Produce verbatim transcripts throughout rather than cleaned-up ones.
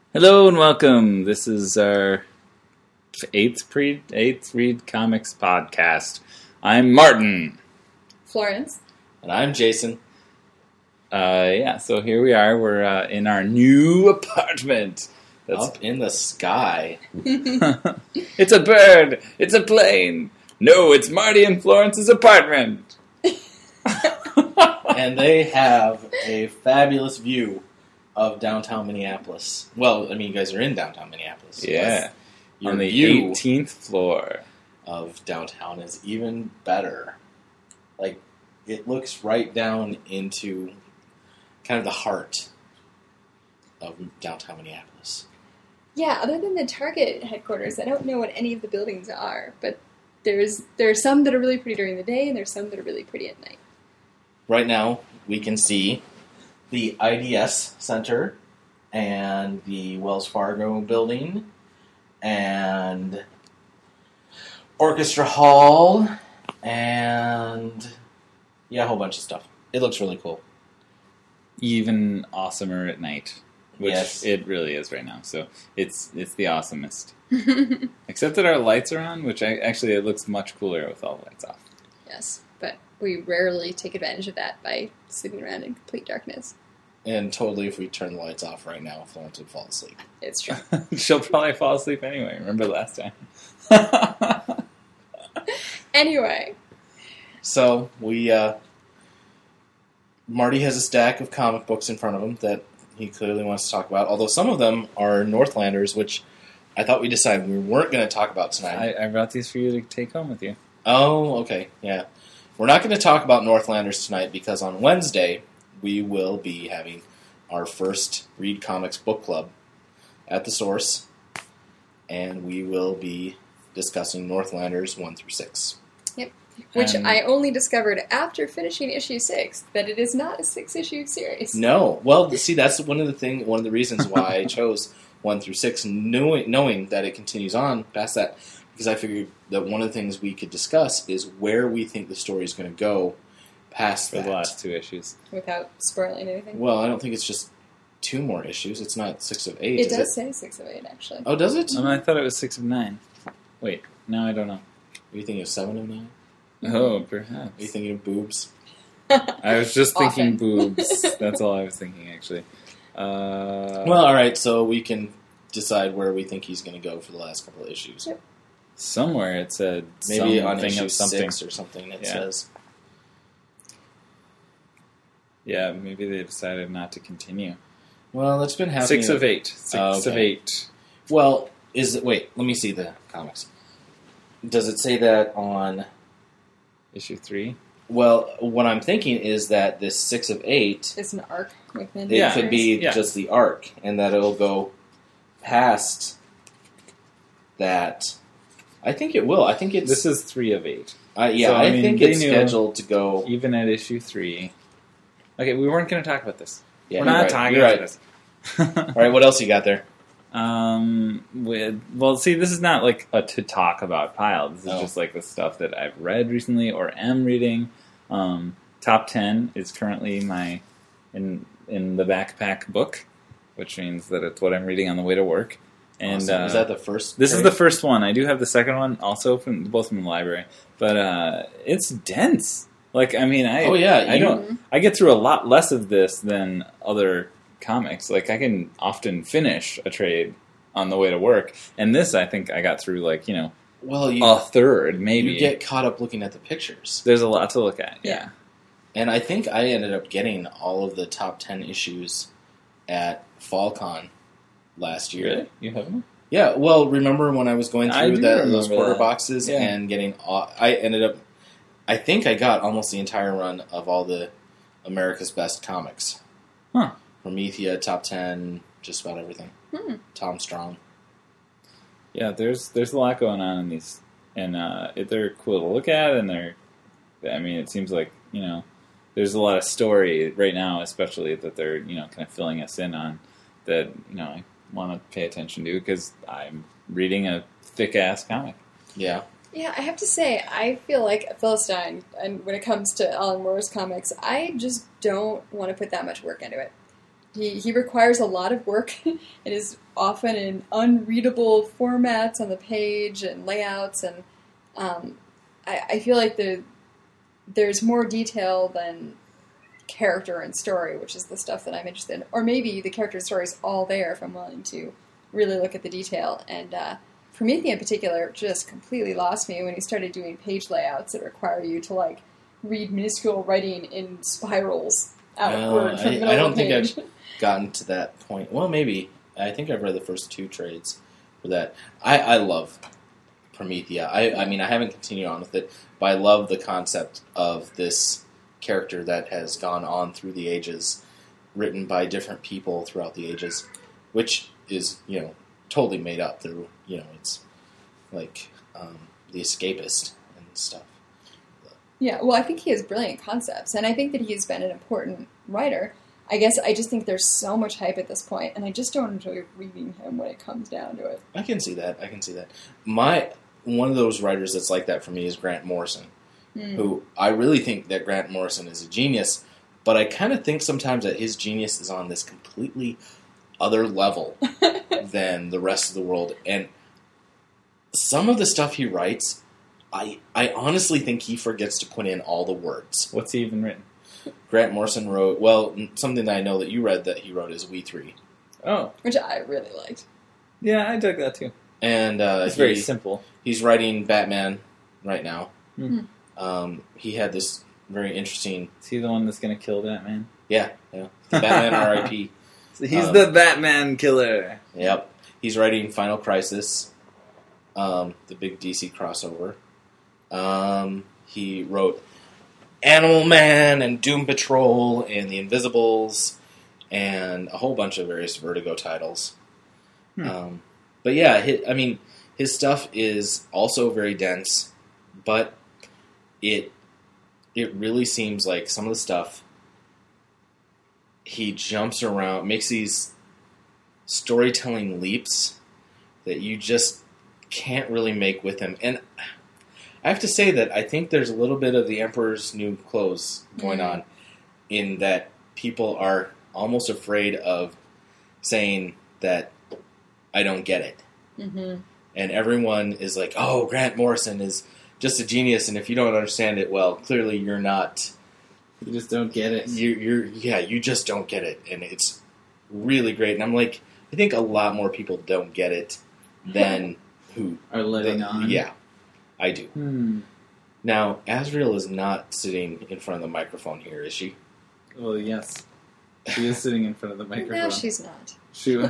Hello and welcome. This is our eighth pre eighth Read Comics podcast. I'm Martin. Florence. And I'm Jason. Uh, yeah, so here we are. We're uh, in our new apartment. That's... Up in the sky. It's a bird. It's a plane. No, it's Marty and Florence's apartment. And they have a fabulous view of downtown Minneapolis. Well, I mean, you guys are in downtown Minneapolis. Yeah, your on the view eighteenth floor of downtown is even better. Like, it looks right down into kind of the heart of downtown Minneapolis. Yeah, other than the Target headquarters, I don't know what any of the buildings are, but there's there are some that are really pretty during the day, and there's some that are really pretty at night. Right now, we can see the I D S Center and the Wells Fargo building and Orchestra Hall and, yeah, a whole bunch of stuff. It looks really cool. Even awesomer at night, which Yes. it really is right now. So it's it's the awesomest. Except that our lights are on, which I, actually it looks much cooler with all the lights off. Yes, but we rarely take advantage of that by sleeping around in complete darkness. And totally, if we turn the lights off right now, Florence would fall asleep. It's true. She'll probably fall asleep anyway. Remember last time? Anyway. So, we, uh... Marty has a stack of comic books in front of him that he clearly wants to talk about, although some of them are Northlanders, which I thought we decided we weren't going to talk about tonight. I, I brought these for you to take home with you. Oh, okay, yeah. We're not going to talk about Northlanders tonight because on Wednesday we will be having our first Read Comics book club at the Source, and we will be discussing Northlanders one through six. Yep. Which And- I only discovered after finishing issue six, that it is not a six-issue series. No, well, see, that's one of the thing, one of the reasons why I chose one through six, knowing, knowing that it continues on past that, because I figured that one of the things we could discuss is where we think the story is going to go past For that. the last two issues. Without spoiling anything. Well, I don't think it's just two more issues. It's not six of eight. It is does it? say six of eight, actually. Oh, does it? Um, I thought it was six of nine. Wait, no, I don't know. Are you thinking of seven of nine? Oh, perhaps. Are you thinking of boobs? I was just thinking Often. boobs. That's all I was thinking, actually. Uh, Well, all right. So we can decide where we think he's going to go for the last couple of issues. Yep. somewhere it said Maybe something on issue of something. six or something. It Yeah. says. Yeah, maybe they decided not to continue. Well, it's been happening. Six of eight. Six Oh, of okay. eight. Well, is it? Wait, let me see the comics. Does it say that on? Issue three. Well, what I'm thinking is that this six of eight, It's an arc within it Yeah. could be Yeah. just the arc, and that it'll go past that. I think it will. I think it's. This is three of eight. Uh, yeah, So, I I, mean, think they it's knew- scheduled to go. Even at issue three. Okay, we weren't going to talk about this. Yeah, We're you're not right, talking you're about right. this. All right, what else you got there? Um, with well, see, this is not like a to talk about pile. This is Oh. just like the stuff that I've read recently or am reading. Um, top ten is currently my in in the backpack book, which means that it's what I'm reading on the way to work. And Awesome. uh, is that the first? this is trade? the first one. I do have the second one also from both from the library, but uh, it's dense. Like, I mean, I Oh yeah, I you- don't. I get through a lot less of this than other comics. Like, I can often finish a trade on the way to work, and this I think I got through like you know Well, you, a third maybe. you get caught up looking at the pictures, There's a lot to look at. Yeah. Yeah. and I think I ended up getting all of the top ten issues at FallCon last year. Really? You have them? Yeah, well, remember when I was going I through do that, remember those quarter that. boxes Yeah. and getting all, I ended up, I think I got almost the entire run of all the America's Best comics. Huh. Promethea, Top ten, just about everything. Hmm. Tom Strong. Yeah. There's there's a lot going on in these, and uh, it, they're cool to look at, and they're. I mean, it seems like you know, there's a lot of story right now, especially that they're you know kind of filling us in on that you know I want to pay attention to because I'm reading a thick ass comic. Yeah. Yeah, I have to say, I feel like a Philistine, and when it comes to Alan Moore's comics, I just don't want to put that much work into it. he, he requires a lot of work. It is often in unreadable formats on the page and layouts, and um, I, I feel like the there's more detail than character and story, which is the stuff that I'm interested in. Or maybe the character and story is all there if I'm willing to really look at the detail. And uh, Promethea in particular just completely lost me when he started doing page layouts that require you to like read minuscule writing in spirals outward Uh, from the I, middle I don't of the think page. I've gotten to that point. Well, maybe. I think I've read the first two trades for that. I, I love Promethea. I, I mean, I haven't continued on with it, but I love the concept of this character that has gone on through the ages, written by different people throughout the ages, which is, you know, totally made up through, you know, it's like um, The Escapist and stuff. Yeah, well, I think he has brilliant concepts, and I think that he's been an important writer. I guess I just think there's so much hype at this point, and I just don't enjoy reading him when it comes down to it. I can see that. I can see that. My one of those writers that's like that for me is Grant Morrison, Mm. who I really think that Grant Morrison is a genius, but I kind of think sometimes that his genius is on this completely other level than the rest of the world. And some of the stuff he writes, I I honestly think he forgets to put in all the words. What's he even written? Grant Morrison wrote, well, something that I know that you read that he wrote is We Three. Oh, Which I really liked. yeah, I dug that too. And uh, It's very he- simple. he's writing Batman right now. Hmm. Um, he had this very interesting, Is he the one that's going to kill Batman? yeah, yeah, Batman R I P He's Um, the Batman killer. Yep, he's writing Final Crisis, um, the big D C crossover. Um, he wrote Animal Man and Doom Patrol and The Invisibles and a whole bunch of various Vertigo titles. Hmm. Um, but yeah, hi I mean, his stuff is also very dense, but it it really seems like some of the stuff he jumps around, makes these storytelling leaps that you just can't really make with him. And I have to say that I think there's a little bit of the Emperor's New Clothes going Mhm. on in that people are almost afraid of saying that I don't get it. Mm-hmm. And everyone is like, oh, Grant Morrison is just a genius, and if you don't understand it, well, clearly you're not... You just don't get it. You, you're yeah, you just don't get it, and it's really great. And I'm like, I think a lot more people don't get it than who Are letting the- on. Yeah, I do. Hmm. Now, Asriel is not sitting in front of the microphone here, is she? Well, yes. She is sitting in front of the microphone. No, she's not. She.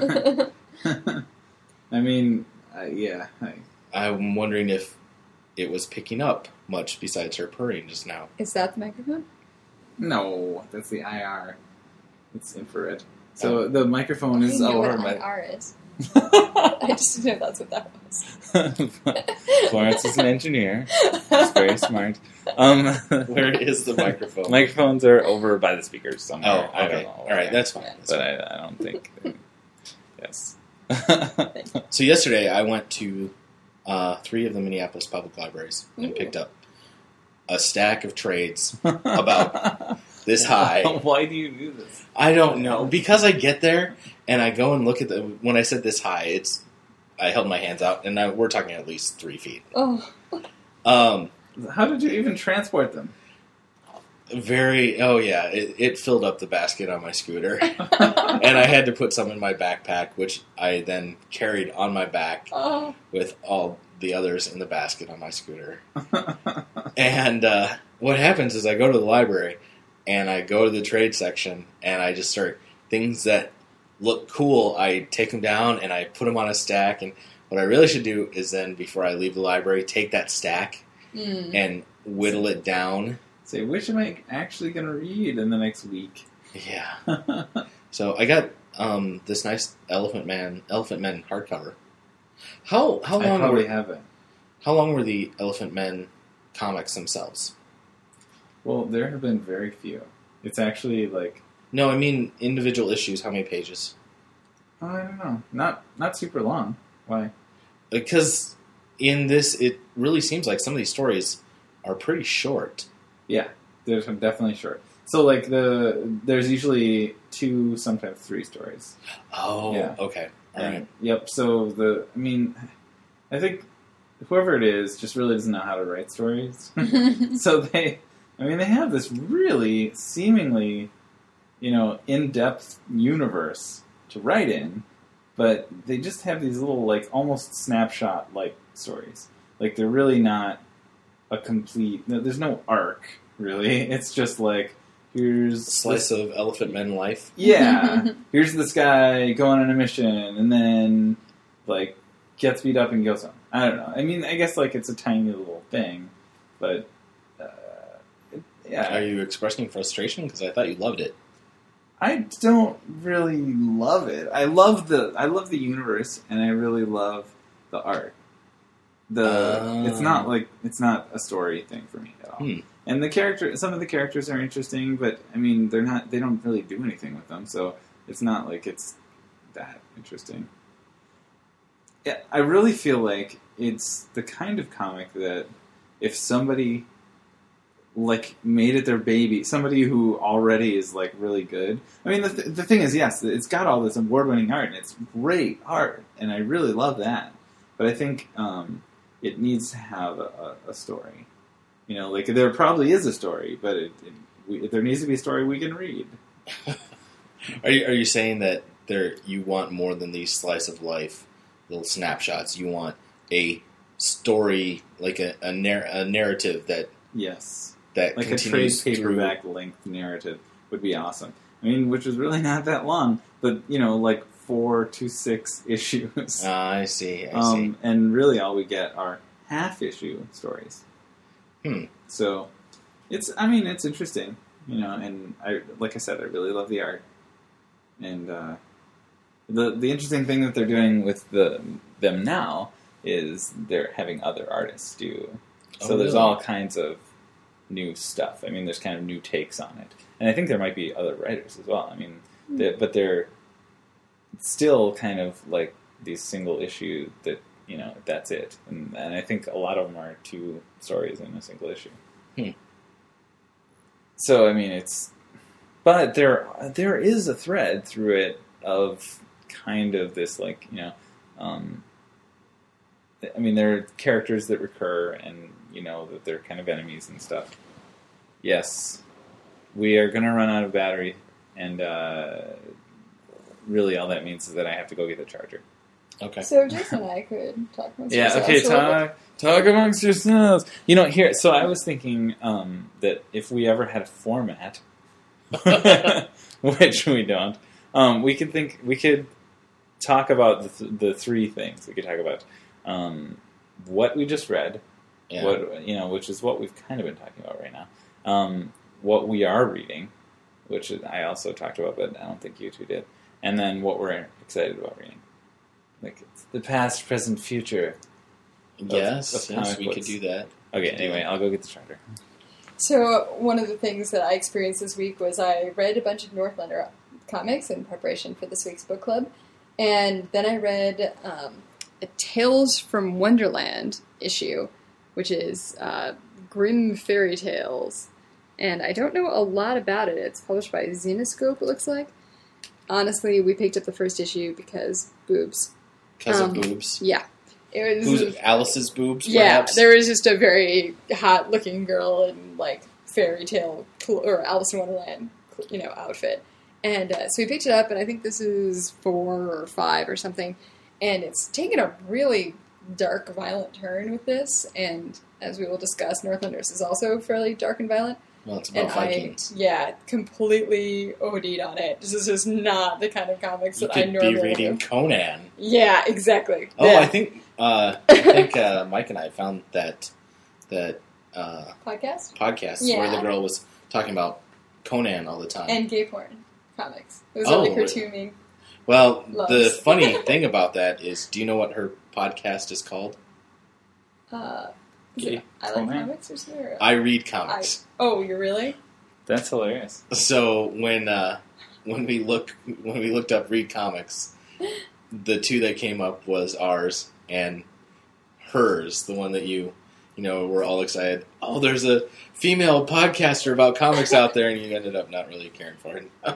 I mean, uh, yeah. I, I'm wondering if it was picking up much besides her purring just now. Is that the microphone? no, that's the I R. It's infrared. So the microphone is I know over. what But I R is. I just didn't know that's what that was. Florence is an engineer. She's very smart. Um, Where is the microphone? Microphones are over by the speakers somewhere. Oh, I okay. don't know. All right, that's fine. That's But fine. I, I don't think. Yes. So yesterday I went to uh, three of the Minneapolis public libraries and Ooh. picked up a stack of trades about this high. Why do you do this? I don't know. Because I get there and I go and look at the... When I said this high, it's... I held my hands out, and I, we're talking at least three feet. Oh, Um, How did you even transport them? very... Oh, yeah. It, it filled up the basket on my scooter. And I had to put some in my backpack, which I then carried on my back oh. with all the others in the basket on my scooter. And uh, what happens is I go to the library and I go to the trade section and I just start things that look cool. I take them down and I put them on a stack. And what I really should do is then, before I leave the library, take that stack Mm. and whittle it down. Say, which am I actually going to read in the next week? Yeah. So I got um, this nice Elephant Man, Elephant Men hardcover. How how I long probably were, have it. how long were the Elephant Men comics themselves? Well, there have been very few. It's actually like, No, I mean individual issues. How many pages? oh, I don't know, not not super long. Why? Because in this, it really seems like some of these stories are pretty short. Yeah, there's definitely short. So like the there's usually two, sometimes three stories. Oh, Yeah. okay. All And, right. Yep. So the, I mean, I think whoever it is just really doesn't know how to write stories. So they, I mean, they have this really seemingly, you know, in-depth universe to write in, but they just have these little, like, almost snapshot-like stories. Like, they're really not a complete, no, there's no arc, really. It's just like, here's... Slice this, of Elephant Men life. yeah. Here's this guy going on a mission, and then, like, gets beat up and goes home. I don't know. I mean, I guess, like, it's a tiny little thing, but, uh, it, yeah. Are you expressing frustration? Because I thought you loved it. I don't really love it. I love the I love the universe, and I really love the art. The Uh. it's not like it's not a story thing for me at all. Hmm. And the character, some of the characters are interesting, but I mean, they're not. They don't really do anything with them, so it's not like it's that interesting. Yeah, I really feel like it's the kind of comic that if somebody like made it their baby, somebody who already is like really good. I mean, the th- the thing is, yes, it's got all this award-winning art, and it's great art, and I really love that. But I think um, it needs to have a, a, a story. You know, like there probably is a story, but it, it, we, there needs to be a story we can read. Are you are you saying that there you want more than these slice of life little snapshots? You want a story, like a a, narr- a narrative that Yes. that Like a trade continues paperback length narrative would be awesome. I mean, which was really not that long, but, you know, like four to six issues. through. Uh, I see. I um, and really all we get are half-issue stories. Hmm. So, it's, I mean, it's interesting, you know, and I, like I said, I really love the art. And uh, the the interesting thing that they're doing with the them now is they're having other artists do. So Oh, there's really? all kinds of new stuff. I mean, there's kind of new takes on it, and I think there might be other writers as well. I mean, they, but they're still kind of like these single issue that you know that's it, and and I think a lot of them are two stories in a single issue. Hmm. So I mean, it's but there there is a thread through it of kind of this like you know. Um, I mean, there are characters that recur, and you know that they're kind of enemies and stuff. Yes, we are going to run out of battery, and uh, really, all that means is that I have to go get the charger. Okay. So Jason and I could talk amongst Yeah. ourselves Okay. a little bit. Talk talk amongst yourselves. You know, here. So I was thinking um, that if we ever had a format, which we don't, um, we could think we could talk about the, th- the three things. We could talk about um, what we just read, Yeah. what you know, which is what we've kind of been talking about right now. Um, what we are reading, which I also talked about, but I don't think you two did. And then what we're excited about reading, like it's the past, present, future. Of, yes. of yes. comic We books. could do that. Okay. Anyway, I'll go get the charger. So one of the things that I experienced this week was I read a bunch of Northlander comics in preparation for this week's book club, and then I read um, a Tales from Wonderland issue, which is uh, Grim Fairy Tales, and I don't know a lot about it. It's published by Zenoscope, it looks like. Honestly, we picked up the first issue because boobs. Because Um, of boobs. Yeah. It was, Who's Alice's boobs? yeah, Perhaps? there was just a very hot-looking girl in, like, fairy tale, cl- or Alice in Wonderland, you know, outfit. And uh, so we picked it up, and I think this is four or five or something. And it's taken a really dark, violent turn with this. And as we will discuss, Northlanders is also fairly dark and violent. Well, it's about And Vikings. I, yeah, completely OD'd on it. This is just not the kind of comics You that I could be normally reading do. Conan. Yeah, exactly. Oh, yeah. I think uh, I think uh, Mike and I found that that uh, Podcast? podcast Yeah. where the girl was talking about Conan all the time. And gay porn comics. It was Oh, really cartoony. well, Loves. the funny thing about that is, do you know what her podcast is called? Uh, is Gay it I like porn? comics or something? Or- I read comics. oh, you really? That's hilarious. So when uh, when we look when we looked up read comics, the two that came up was ours and hers, the one that you you know were all excited. Oh, there's a female podcaster about comics out there, and you ended up not really caring for it.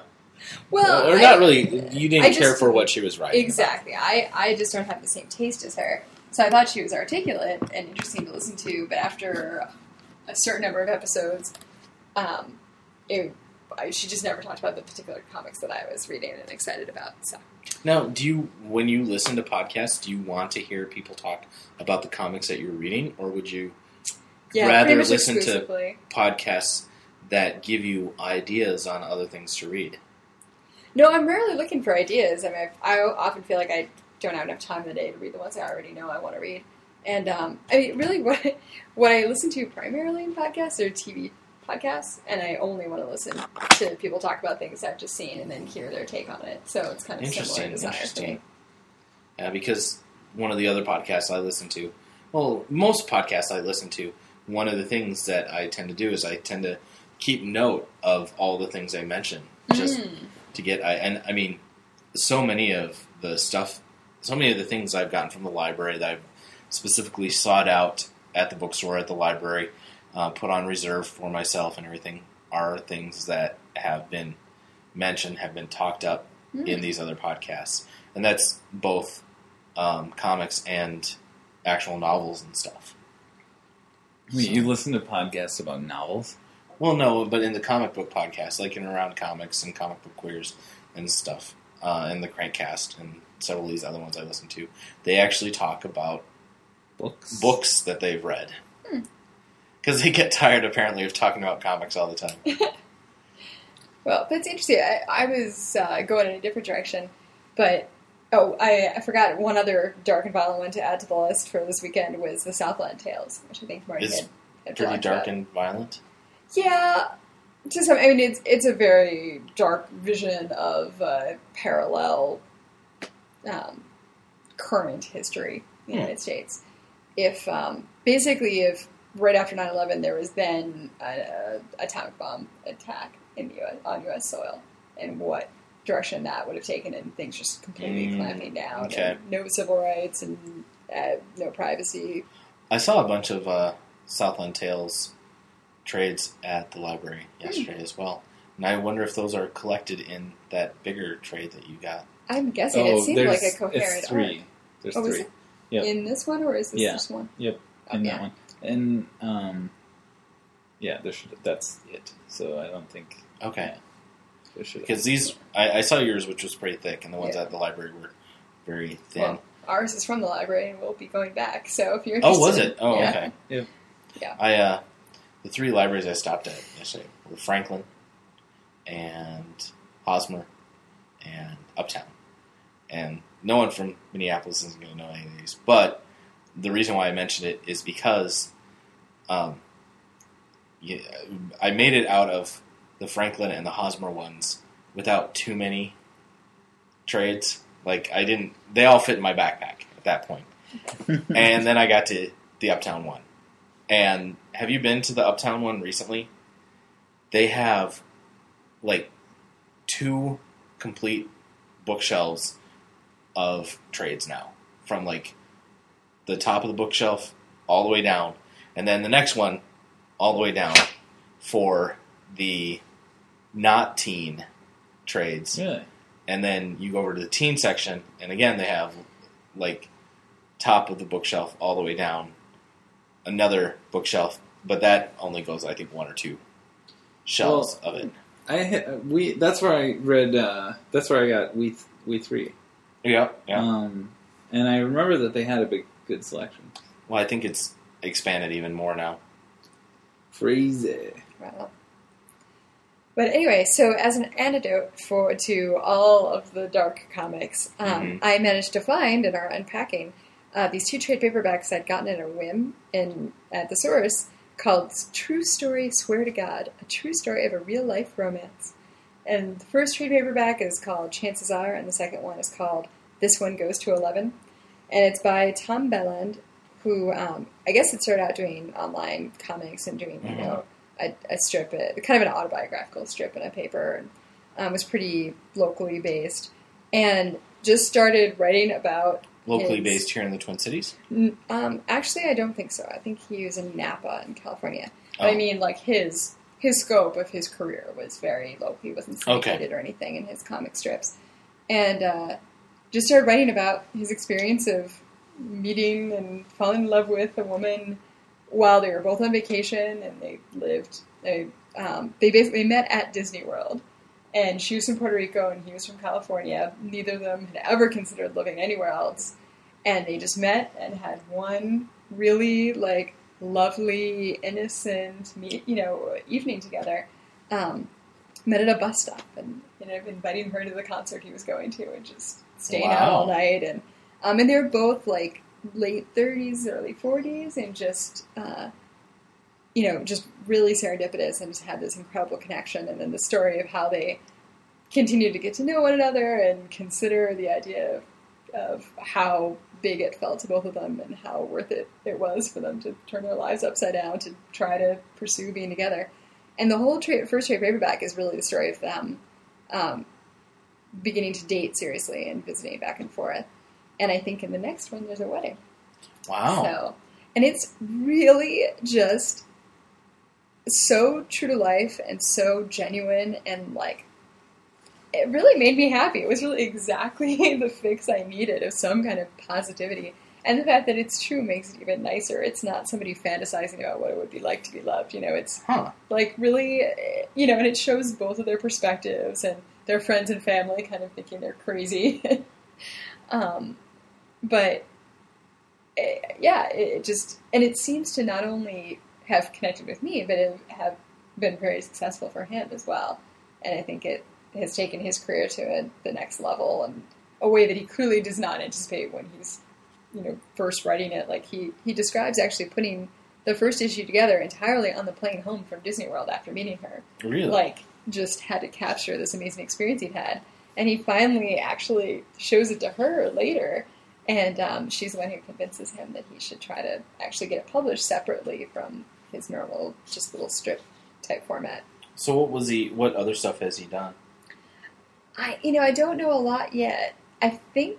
Well, or I, not really. You didn't I care just- for what she was writing. Exactly. I, I just don't have the same taste as her. So I thought she was articulate and interesting to listen to, but after a certain number of episodes, um, it, I, she just never talked about the particular comics that I was reading and excited about. So Now, do you, when you listen to podcasts, do you want to hear people talk about the comics that you're reading, or would you yeah, rather pretty much listen to exclusively. podcasts that give you ideas on other things to read? No, I'm rarely looking for ideas. I mean, I often feel like I don't have enough time in the day to read the ones I already know I want to read. And um, I mean, really, what what I listen to primarily in podcasts are T V podcasts, and I only want to listen to people talk about things I've just seen and then hear their take on it. So it's kind of similar Interesting, desire for interesting. me. Yeah, because one of the other podcasts I listen to, well, most podcasts I listen to, one of the things that I tend to do is I tend to keep note of all the things I mention, just Mm. to get. I and I mean, so many of the stuff, so many of the things I've gotten from the library that I've specifically sought out at the bookstore, at the library, uh, put on reserve for myself and everything, are things that have been mentioned, have been talked up Mm. in these other podcasts. And that's both um, comics and actual novels and stuff. Wait, So- you listen to podcasts about novels? Well, no, but in the comic book podcast, like in Around Comics and Comic Book Queers and stuff, uh, and the Crankcast and several of these other ones I listen to, they actually talk about Books? books that they've read. Hmm. Because they get tired, apparently, of talking about comics all the time. Well, that's interesting. I, I was uh, going in a different direction, but oh, I, I forgot one other dark and violent one to add to the list for this weekend was the Southland Tales, which I think Marty It's had, had Pretty talked dark about. and violent. Yeah, to some. I mean, it's it's a very dark vision of uh, parallel um, current history in the Hmm. United States. If um, basically, if right after nine eleven there was then an atomic bomb attack in the U S on U S soil, and what direction that would have taken, and things just completely Mm, clamping down, okay. and no civil rights and uh, no privacy. I saw a bunch of uh, Southland Tales trades at the library yesterday as well. And I wonder if those are collected in that bigger trade that you got. I'm guessing Oh, it seemed there's like a coherent it's three. arc. There's Oh, is three it? Yep. In this one, or is this Yeah. just one? Yep, Oh, in yeah. that one. And, um, yeah, there should, that's it. So I don't think... Okay. Yeah, there should Because these, I, I saw yours, which was pretty thick, and the ones Yeah. at the library were very thin. Well, ours is from the library, and we'll be going back. So if you're Oh, interested, was it? Oh, yeah. okay. Yep. Yeah. I uh, the three libraries I stopped at yesterday were Franklin, and Hosmer, and Uptown. And no one from Minneapolis isn't going to know any of these. But the reason why I mentioned it is because um, yeah, I made it out of the Franklin and the Hosmer ones without too many trades. Like, I didn't... They all fit in my backpack at that point. And then I got to the Uptown one. And have you been to the Uptown one recently? They have, like, two complete bookshelves of trades now. From, like, the top of the bookshelf all the way down. And then the next one all the way down for the not teen trades. Really? And then you go over to the teen section, and again, they have, like, top of the bookshelf all the way down, another bookshelf, but that only goes, I think, one or two shelves Well, of it. I ha- we that's where I read. Uh, that's where I got we th- we three. Yeah, yeah. Um, and I remember that they had a big good selection. Well, I think it's expanded even more now. Crazy. Wow. But anyway, so as an antidote for to all of the dark comics, um, Mhm. I managed to find in our unpacking uh, these two trade paperbacks I'd gotten at a whim in at the source called "True Story, Swear to God: A True Story of a Real Life Romance." And the first trade paperback is called "Chances Are," and the second one is called "This One Goes to eleven," and it's by Tom Belland, who um, I guess had started out doing online comics and doing you Mhm. know. A, a strip, a, kind of an autobiographical strip in a paper, and um, was pretty locally based, and just started writing about Locally his- based here in the Twin Cities? N- Um, actually, I don't think so. I think he was in Napa in California. But I Oh. mean, like his his scope of his career was very low. He wasn't syndicated Okay. or anything in his comic strips. And uh, just started writing about his experience of meeting and falling in love with a woman while they were both on vacation, and they lived, they, um, they basically met at Disney World. And she was from Puerto Rico, and he was from California. Neither of them had ever considered living anywhere else. And they just met and had one really, like, lovely, innocent, meet, you know, evening together. Um, met at a bus stop, and ended up inviting her to the concert he was going to, and just staying out Wow. all night. And um, and they were both like late thirties, early forties, and just uh, you know, just really serendipitous, and just had this incredible connection. And then the story of how they continued to get to know one another and consider the idea of, of how big it felt to both of them, and how worth it it was for them to turn their lives upside down to try to pursue being together. And the whole trade, first trade paperback is really the story of them um, beginning to date seriously and visiting back and forth. And I think in the next one, there's a wedding. Wow. So, and it's really just so true to life and so genuine, and like, it really made me happy. It was really exactly the fix I needed of some kind of positivity. And the fact that it's true makes it even nicer. It's not somebody fantasizing about what it would be like to be loved. You know, it's Huh. like really, you know, and it shows both of their perspectives, and their friends and family kind of thinking they're crazy. um, but it, yeah, it, it just, and it seems to not only have connected with me, but it have been very successful for him as well. And I think it has taken his career to a, the next level, and a way that he clearly does not anticipate when he's, you know, first writing it. Like he, he describes actually putting the first issue together entirely on the plane home from Disney World after meeting her. Really? Like, just had to capture this amazing experience he'd had. And he finally actually shows it to her later, and um, she's the one who convinces him that he should try to actually get it published separately from his normal, just little strip type format. So what was he? What other stuff has he done? I, you know, I don't know a lot yet. I think,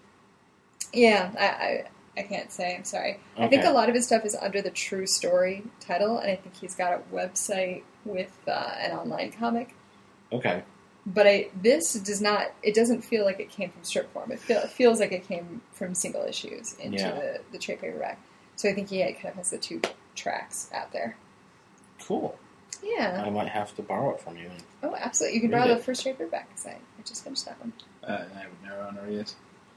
yeah, I, I, I can't say. I'm sorry. I think Okay. a lot of his stuff is under the True Story title, and I think he's got a website with uh, an online comic. Okay. But I, this does not. It doesn't feel like it came from strip form. It, feel, it feels like it came from single issues into Yeah. the, the trade paperback. So I think he kind of has the two tracks out there. Cool. Yeah. I might have to borrow it from you. Oh, absolutely. You can Read borrow it. the first trade paperback because I, I just finished that one. Uh, and I would never want to read it.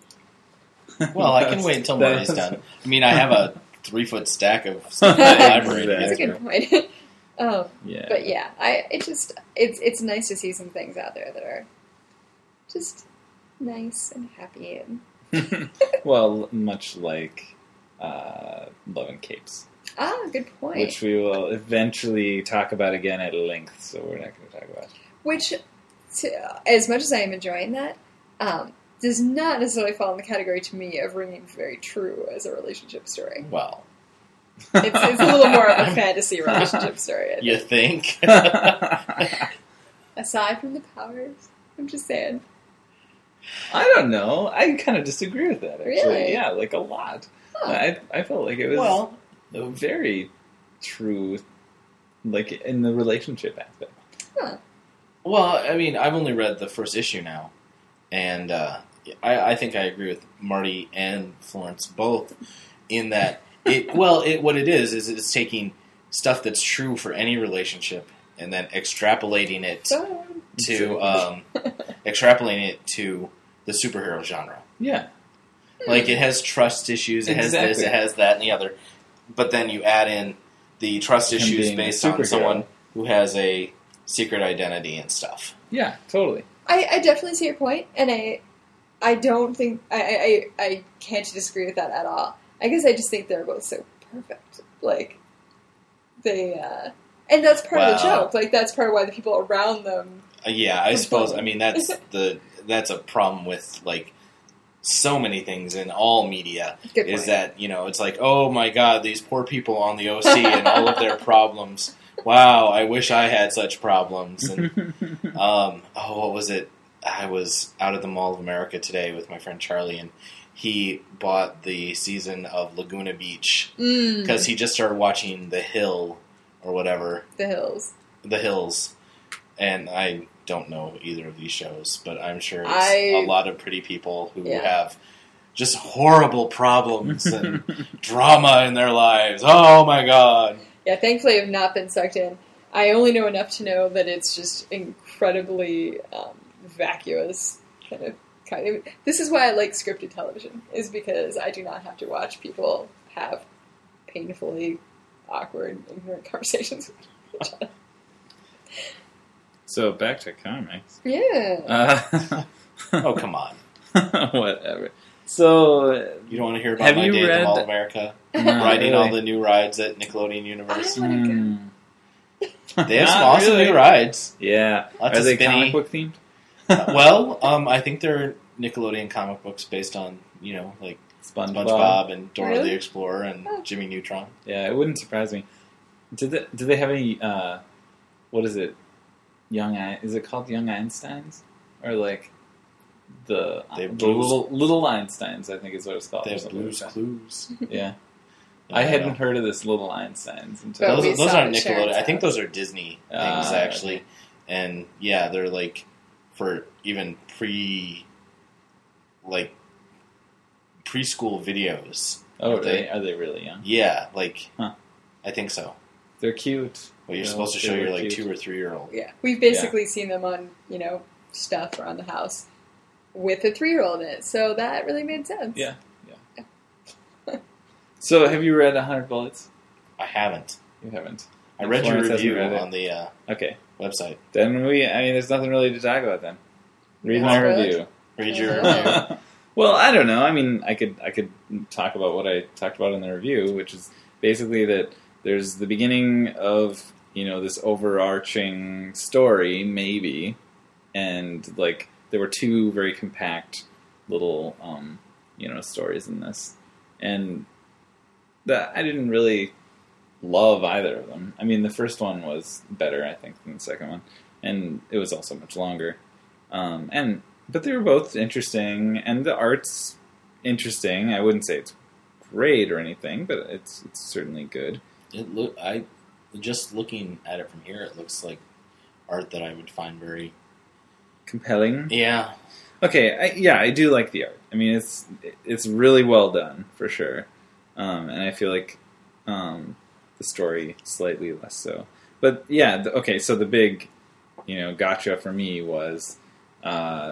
Well, I can That's- wait until that's- Marty's done. I mean, I have a three foot stack of stuff in the library. That's a Yeah. good point. um, Yeah. but yeah, I it just it's it's nice to see some things out there that are just nice and happy and Well, much like uh, Love and Capes, ah, good point. which we will eventually talk about again at length, so we're not going to talk about. Which, to, as much as I am enjoying that, um, does not necessarily fall in the category to me of ringing very true as a relationship story. Well, It's, it's a little more of a fantasy relationship story. I you think. think? Aside from the powers, I'm just saying. I don't know. I kind of disagree with that, actually. Really? Yeah, like a lot. Huh. I I felt like it was Well, very true, like in the relationship aspect. Huh. well, I mean, I've only read the first issue now, and uh, I, I think I agree with Marty and Florence both in that it. Well, it what it is is it's taking stuff that's true for any relationship and then extrapolating it So, to um, extrapolating it to the superhero genre. Yeah. Like, it has trust issues, it has this, Exactly. it has that, and the other. But then you add in the trust Him issues being a based on superhero. someone who has a secret identity and stuff. Yeah, totally. I, I definitely see your point, and I I don't think I, I I can't disagree with that at all. I guess I just think they're both so perfect. Like they uh, and that's part of the Well- joke. Like that's part of why the people around them. Uh, yeah, I Good suppose. point. I mean, that's the that's a problem with like so many things in all media. Good Is point. that you know it's like, oh my god, these poor people on the O C and all of their problems. Wow, I wish I had such problems. And um, oh, what was it? I was out at the Mall of America today with my friend Charlie, and he bought the season of Laguna Beach Mm, because he just started watching The Hill or whatever. the hills. The Hills, and I don't know either of these shows, but I'm sure it's I- a lot of pretty people who Yeah. have just horrible problems and drama in their lives. Oh my god. Yeah, thankfully I've not been sucked in. I only know enough to know that it's just incredibly um, vacuous. Kind of, kind of. This is why I like scripted television, is because I do not have to watch people have painfully awkward, ignorant conversations with each other. So back to comics. Yeah. Uh, Oh, come on. whatever. So You don't want to hear about Have my you day at read- the Mall of America? not Riding really. all the new rides at Nickelodeon Universe. I wanna go. Hmm. They have some Not awesome really. new rides. Yeah. Lots Are of they spinny- comic book themed? Well, um, I think they're Nickelodeon comic books based on, you know, like SpongeBob. SpongeBob and Dora Really? the Explorer and Oh. Jimmy Neutron. Yeah, it wouldn't surprise me. Did they, do they have any? Uh, what is it? Young? Ein- Is it called Young Einsteins or like the, They have the Blues- little little Einsteins? I think is what it's called. They or have something Blues like that. Clues. Yeah, I I don't hadn't know. heard of this Little Einsteins until. But Those, we those saw aren't it at Sharon's Nickelodeon. I think house. those are Disney things, Ah, actually. okay. And yeah, they're like for even pre, like preschool videos. Oh, Are they- really? Are they really young? Yeah, like Huh. I think so. They're cute. Well, you're Yeah, supposed to they show were your like cute. two or three year old. Yeah, we've basically seen them on, you know, stuff around the house with a three-year-old in it, so that really made sense. Yeah, yeah. So, have you read A Hundred Bullets? I haven't. You haven't. I read your Florence hasn't review read it. on the uh, Okay. website. Then we. I mean, there's nothing really to talk about then. Read my Spoiled? review. Read your Uh-huh. review. Well, I don't know. I mean, I could I could talk about what I talked about in the review, which is basically that there's the beginning of, you know, this overarching story, maybe, and like there were two very compact little, um, you know, stories in this, and that I didn't really love either of them. I mean, the first one was better, I think, than the second one, and it was also much longer, um, and. But they were both interesting, and the art's interesting. I wouldn't say it's great or anything, but it's it's certainly good. It look I just looking at it from here, it looks like art that I would find very Compelling. yeah. Okay, I, yeah, I do like the art. I mean, it's it's really well done for sure, um, and I feel like um, the story slightly less so. But yeah, the, okay. So the big, you know, gotcha for me was. Uh,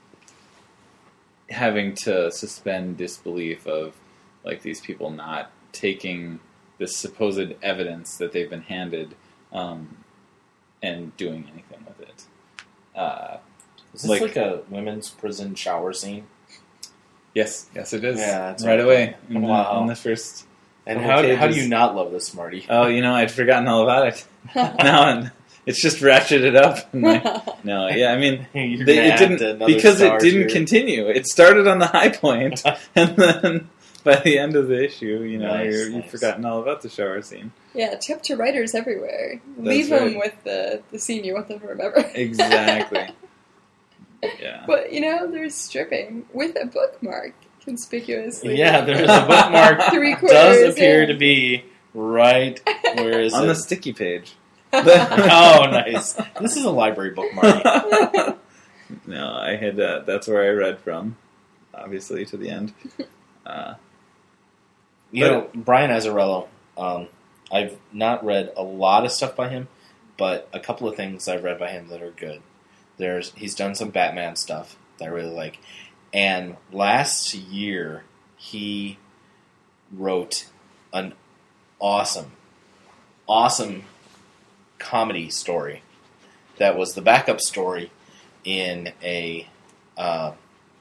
having to suspend disbelief of like these people not taking this supposed evidence that they've been handed um, and doing anything with it. Uh, Is this like- like, a women's prison shower scene? yes, yes, it is. Yeah, that's right right. away in the, Wow. in the first. And Couple how, how do pages. you not love this, Marty? Oh, you know, I'd forgotten all about it. now and it's just ratcheted up. in my- no, yeah, I mean. You're They, gonna it add didn't another because it star didn't to- continue. It started on the high point, and then by the end of the issue, you know, Nice, you're, you've nice. forgotten all about the shower scene. Yeah, tip to writers everywhere. That's Leave right. them with the, the scene you want them to remember. Exactly. Yeah. But, you know, there's stripping with a bookmark conspicuously. Yeah, there's a bookmark. Three Does quarters appear in. to be right. Where is on it? the sticky page. Oh, nice. This is a library book, Marty. No, I had uh, that's where I read from, obviously to the end. Uh, You know, Brian Azzarello, um, I've not read a lot of stuff by him, but a couple of things I've read by him that are good. There's He's done some Batman stuff that I really like. And last year, he wrote an awesome, awesome comedy story that was the backup story in a, uh,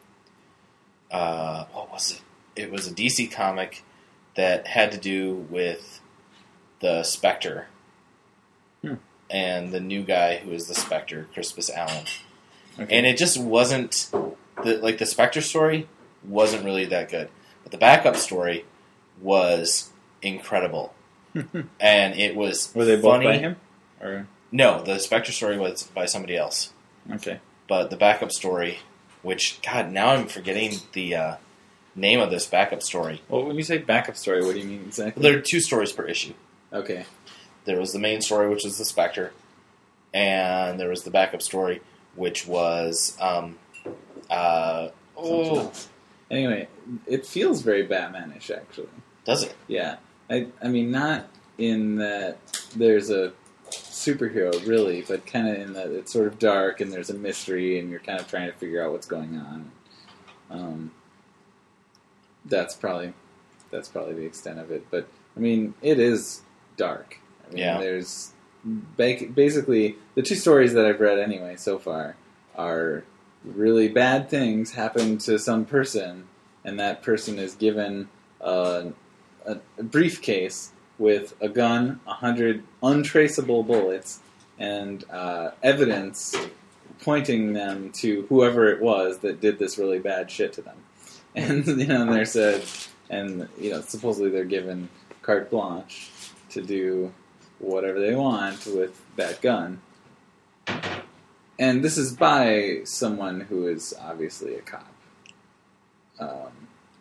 uh, what was it? It was a D C comic that had to do with the Spectre Hmm. and the new guy who is the Spectre, Crispus Allen. okay. And it just wasn't the like the Spectre story wasn't really that good, but the backup story was incredible, and it was Were they both funny. by him? Or No, the Spectre story was by somebody else, okay. but the backup story, which God, now I'm forgetting the uh, name of this backup story. Well, when you say backup story, what do you mean exactly? There are two stories per issue. Okay. There was the main story, which was the Spectre, and there was the backup story, which was um, uh, oh, Anyway, it feels very Batman-ish, actually. does it? Yeah. I, I mean, not in that there's a superhero, really, but kind of in that it's sort of dark and there's a mystery and you're kind of trying to figure out what's going on. Um, that's probably that's probably the extent of it. But, I mean, it is dark. I mean, Yeah. there's ba- basically the two stories that I've read anyway so far are really bad things happen to some person, and that person is given a, a, a briefcase with a gun, a hundred untraceable bullets, and uh, evidence pointing them to whoever it was that did this really bad shit to them. And you know, and they're said, and you know, supposedly they're given carte blanche to do whatever they want with that gun. And this is by someone who is obviously a cop. Um,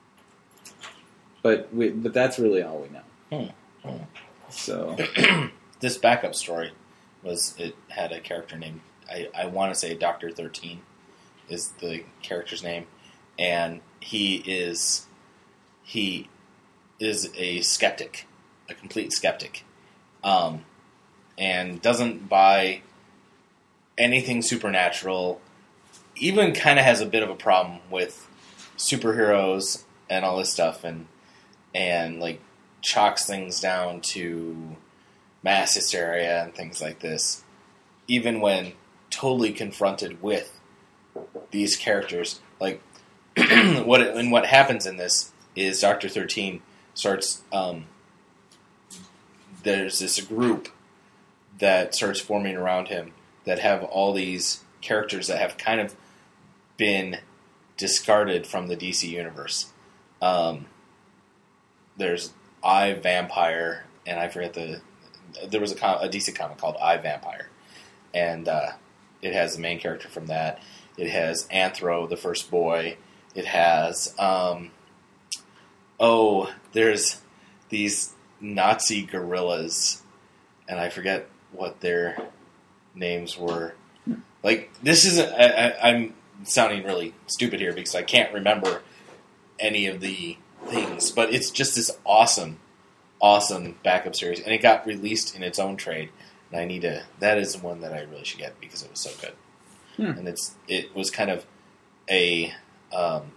but we, but that's really all we know. Hmm. Hmm. So This backup story was it had a character named I, I want to say Doctor thirteen is the character's name, and he is he is a skeptic, a complete skeptic, um, and doesn't buy anything supernatural. Even kind of has a bit of a problem with superheroes and all this stuff, and and like chalks things down to mass hysteria and things like this. Even when totally confronted with these characters, like what it, and what happens in this is Doctor thirteen starts. Um, there's this group that starts forming around him that have all these characters that have kind of been discarded from the D C universe. Um, there's I, Vampire, and I forget the... There was a, com- a D C comic called I, Vampire, and uh, it has the main character from that. It has Anthro, the first boy. It has... Um, oh, there's these Nazi guerrillas, and I forget what their names were. Like, this isn't... I, I, I'm sounding really stupid here because I can't remember any of the things, but it's just this awesome, awesome backup series, and it got released in its own trade, and I need to... That is one that I really should get because it was so good. Hmm. And it's it was kind of a um,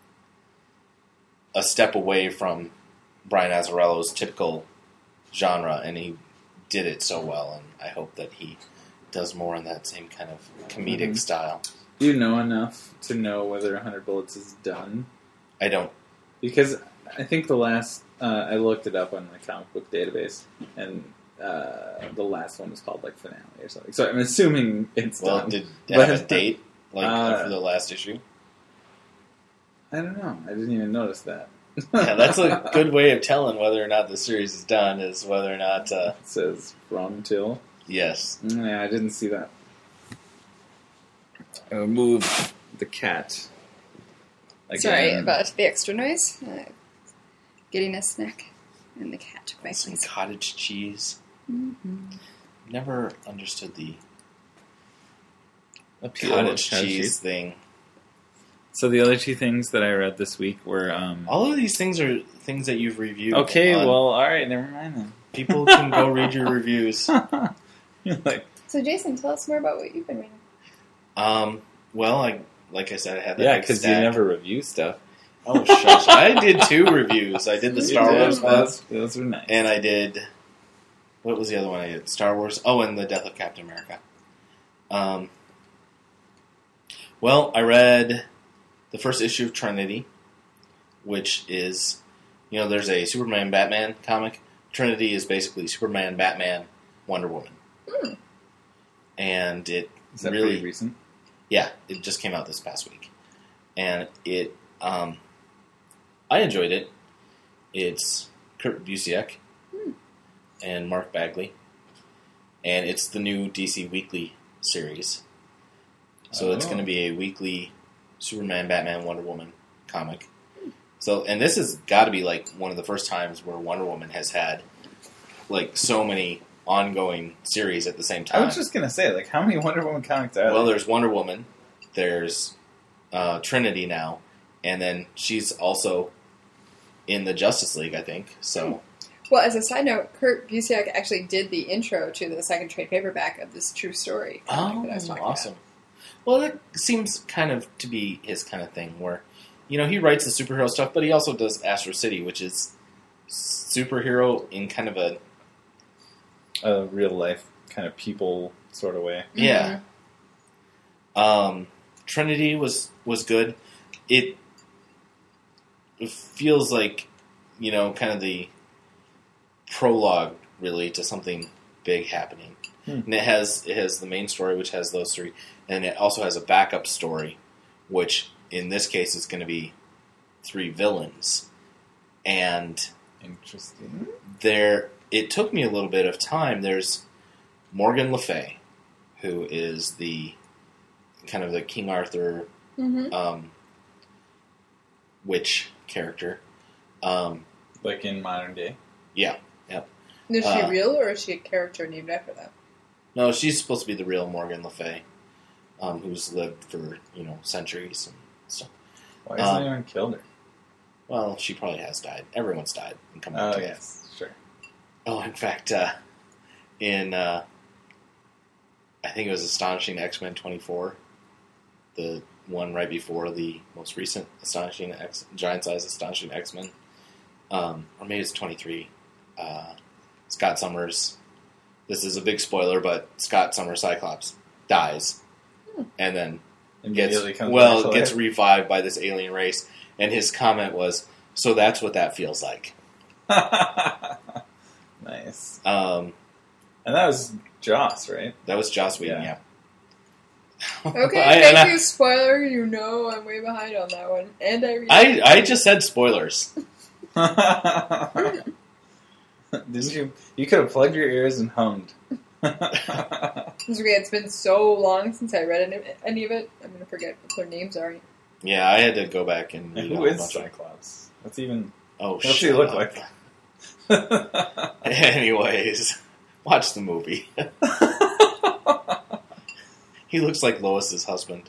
a step away from Brian Azzarello's typical genre, and he did it so well, and I hope that he does more in that same kind of comedic mm-hmm. style. Do you know enough to know whether one hundred Bullets is done? I don't. Because I think the last... Uh, I looked it up on the comic book database, and uh, the last one was called, like, Finale or something. So I'm assuming it's well, done. Did it have a date, like, uh, for the last issue? I don't know. I didn't even notice that. Yeah, that's a good way of telling whether or not the series is done, is whether or not... Uh, it says from till. Yes. Yeah, I didn't see that. I will move the cat. Again. Sorry about the extra noise. Uh, getting a snack, and the cat took my Some place. cottage cheese. Mm-hmm. Never understood the Appeal cottage cottage cheese cheese thing. So the other two things that I read this week were... Um, all of these things are things that you've reviewed. Okay, on. well, alright, never mind then. People can go read your reviews. like, so Jason, tell us more about what you've been reading. Um, well, I, like I said, I had that yeah, big because you stack. never review stuff. Oh, shush. I did two reviews. I did the Star did. Wars one. Those, those were nice. And I did... What was the other one I did? Star Wars. Oh, and The Death of Captain America. Um, well, I read the first issue of Trinity, which is... You know, there's a Superman-Batman comic. Trinity is basically Superman, Batman, Wonder Woman. Mm. And it Is that really... pretty recent? Yeah, it just came out this past week. And it... Um, I enjoyed it. It's Kurt Busiek hmm. and Mark Bagley. And it's the new D C Weekly series. So oh. it's going to be a weekly Superman, Batman, Wonder Woman comic. So, and this has got to be like one of the first times where Wonder Woman has had like so many ongoing series at the same I time. was just gonna say, like, how many Wonder Woman comics are Well, there? there's Wonder Woman, there's uh, Trinity now, and then she's also in the Justice League, I think. So, Well, as a side note, Kurt Busiek actually did the intro to the second trade paperback of this true story comic oh, that I was talking awesome. about. Well, that seems kind of to be his kind of thing, where you know he writes the superhero stuff, but he also does Astro City, which is superhero in kind of a A real life kind of people sort of way. yeah. Um, Trinity was was good. It, it feels like you know kind of the prologue really to something big happening, Hmm. and it has it has the main story which has those three, and it also has a backup story, which in this case is going to be three villains, and Interesting. there it took me a little bit of time. There's Morgan Le Fay, who is the kind of the King Arthur Mm-hmm. um, witch character. Um, Like in modern day. yeah. Is she Uh, real, or is she a character named after that? No, she's supposed to be the real Morgan Le Fay, um, who's lived for, you know, centuries and stuff. Why hasn't Um, anyone killed her? Well, she probably has died. Everyone's died and come back Oh, to life. yes. Sure. Oh, in fact, uh, in, uh, I think it was Astonishing X-Men twenty-four, the one right before the most recent Astonishing X, giant-size Astonishing X-Men, um, or maybe it's twenty-three, uh, Scott Summers, this is a big spoiler, but Scott Summers Cyclops dies, Hmm. and then gets, Immediately comes well, back to gets life. revived by this alien race, and his comment was, so that's what that feels like. Nice. Um, And that was Joss, right? that was Joss Whedon, Yeah. yeah. Okay, I, and thank I- you, spoiler. You know I'm way behind on that one. And I read I, I just said spoilers. Did you? You could have plugged your ears and hummed. It's okay, it's been so long since I read any, any of it. I'm going to forget what their names are. Yeah, I had to go back and read a Who whole is bunch of- Cyclops? What's even? Oh, What's he shut look up. like? Anyways, watch the movie. He looks like Lois's husband.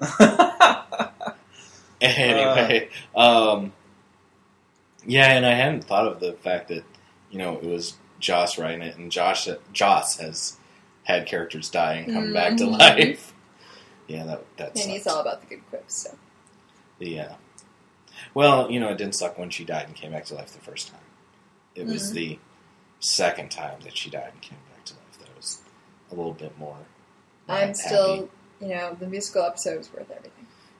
Anyway, um, yeah, and I hadn't thought of the fact that you know it was Joss writing it, and Josh Joss has had characters die and come back to Mhm. life. Yeah, that that And sucked. he's all about the good quips. So. Yeah. Well, you know, it didn't suck when she died and came back to life the first time. It was Mhm. the second time that she died and came back to life that was a little bit more. uh, I'm happy. still, you know, the musical episode is worth everything.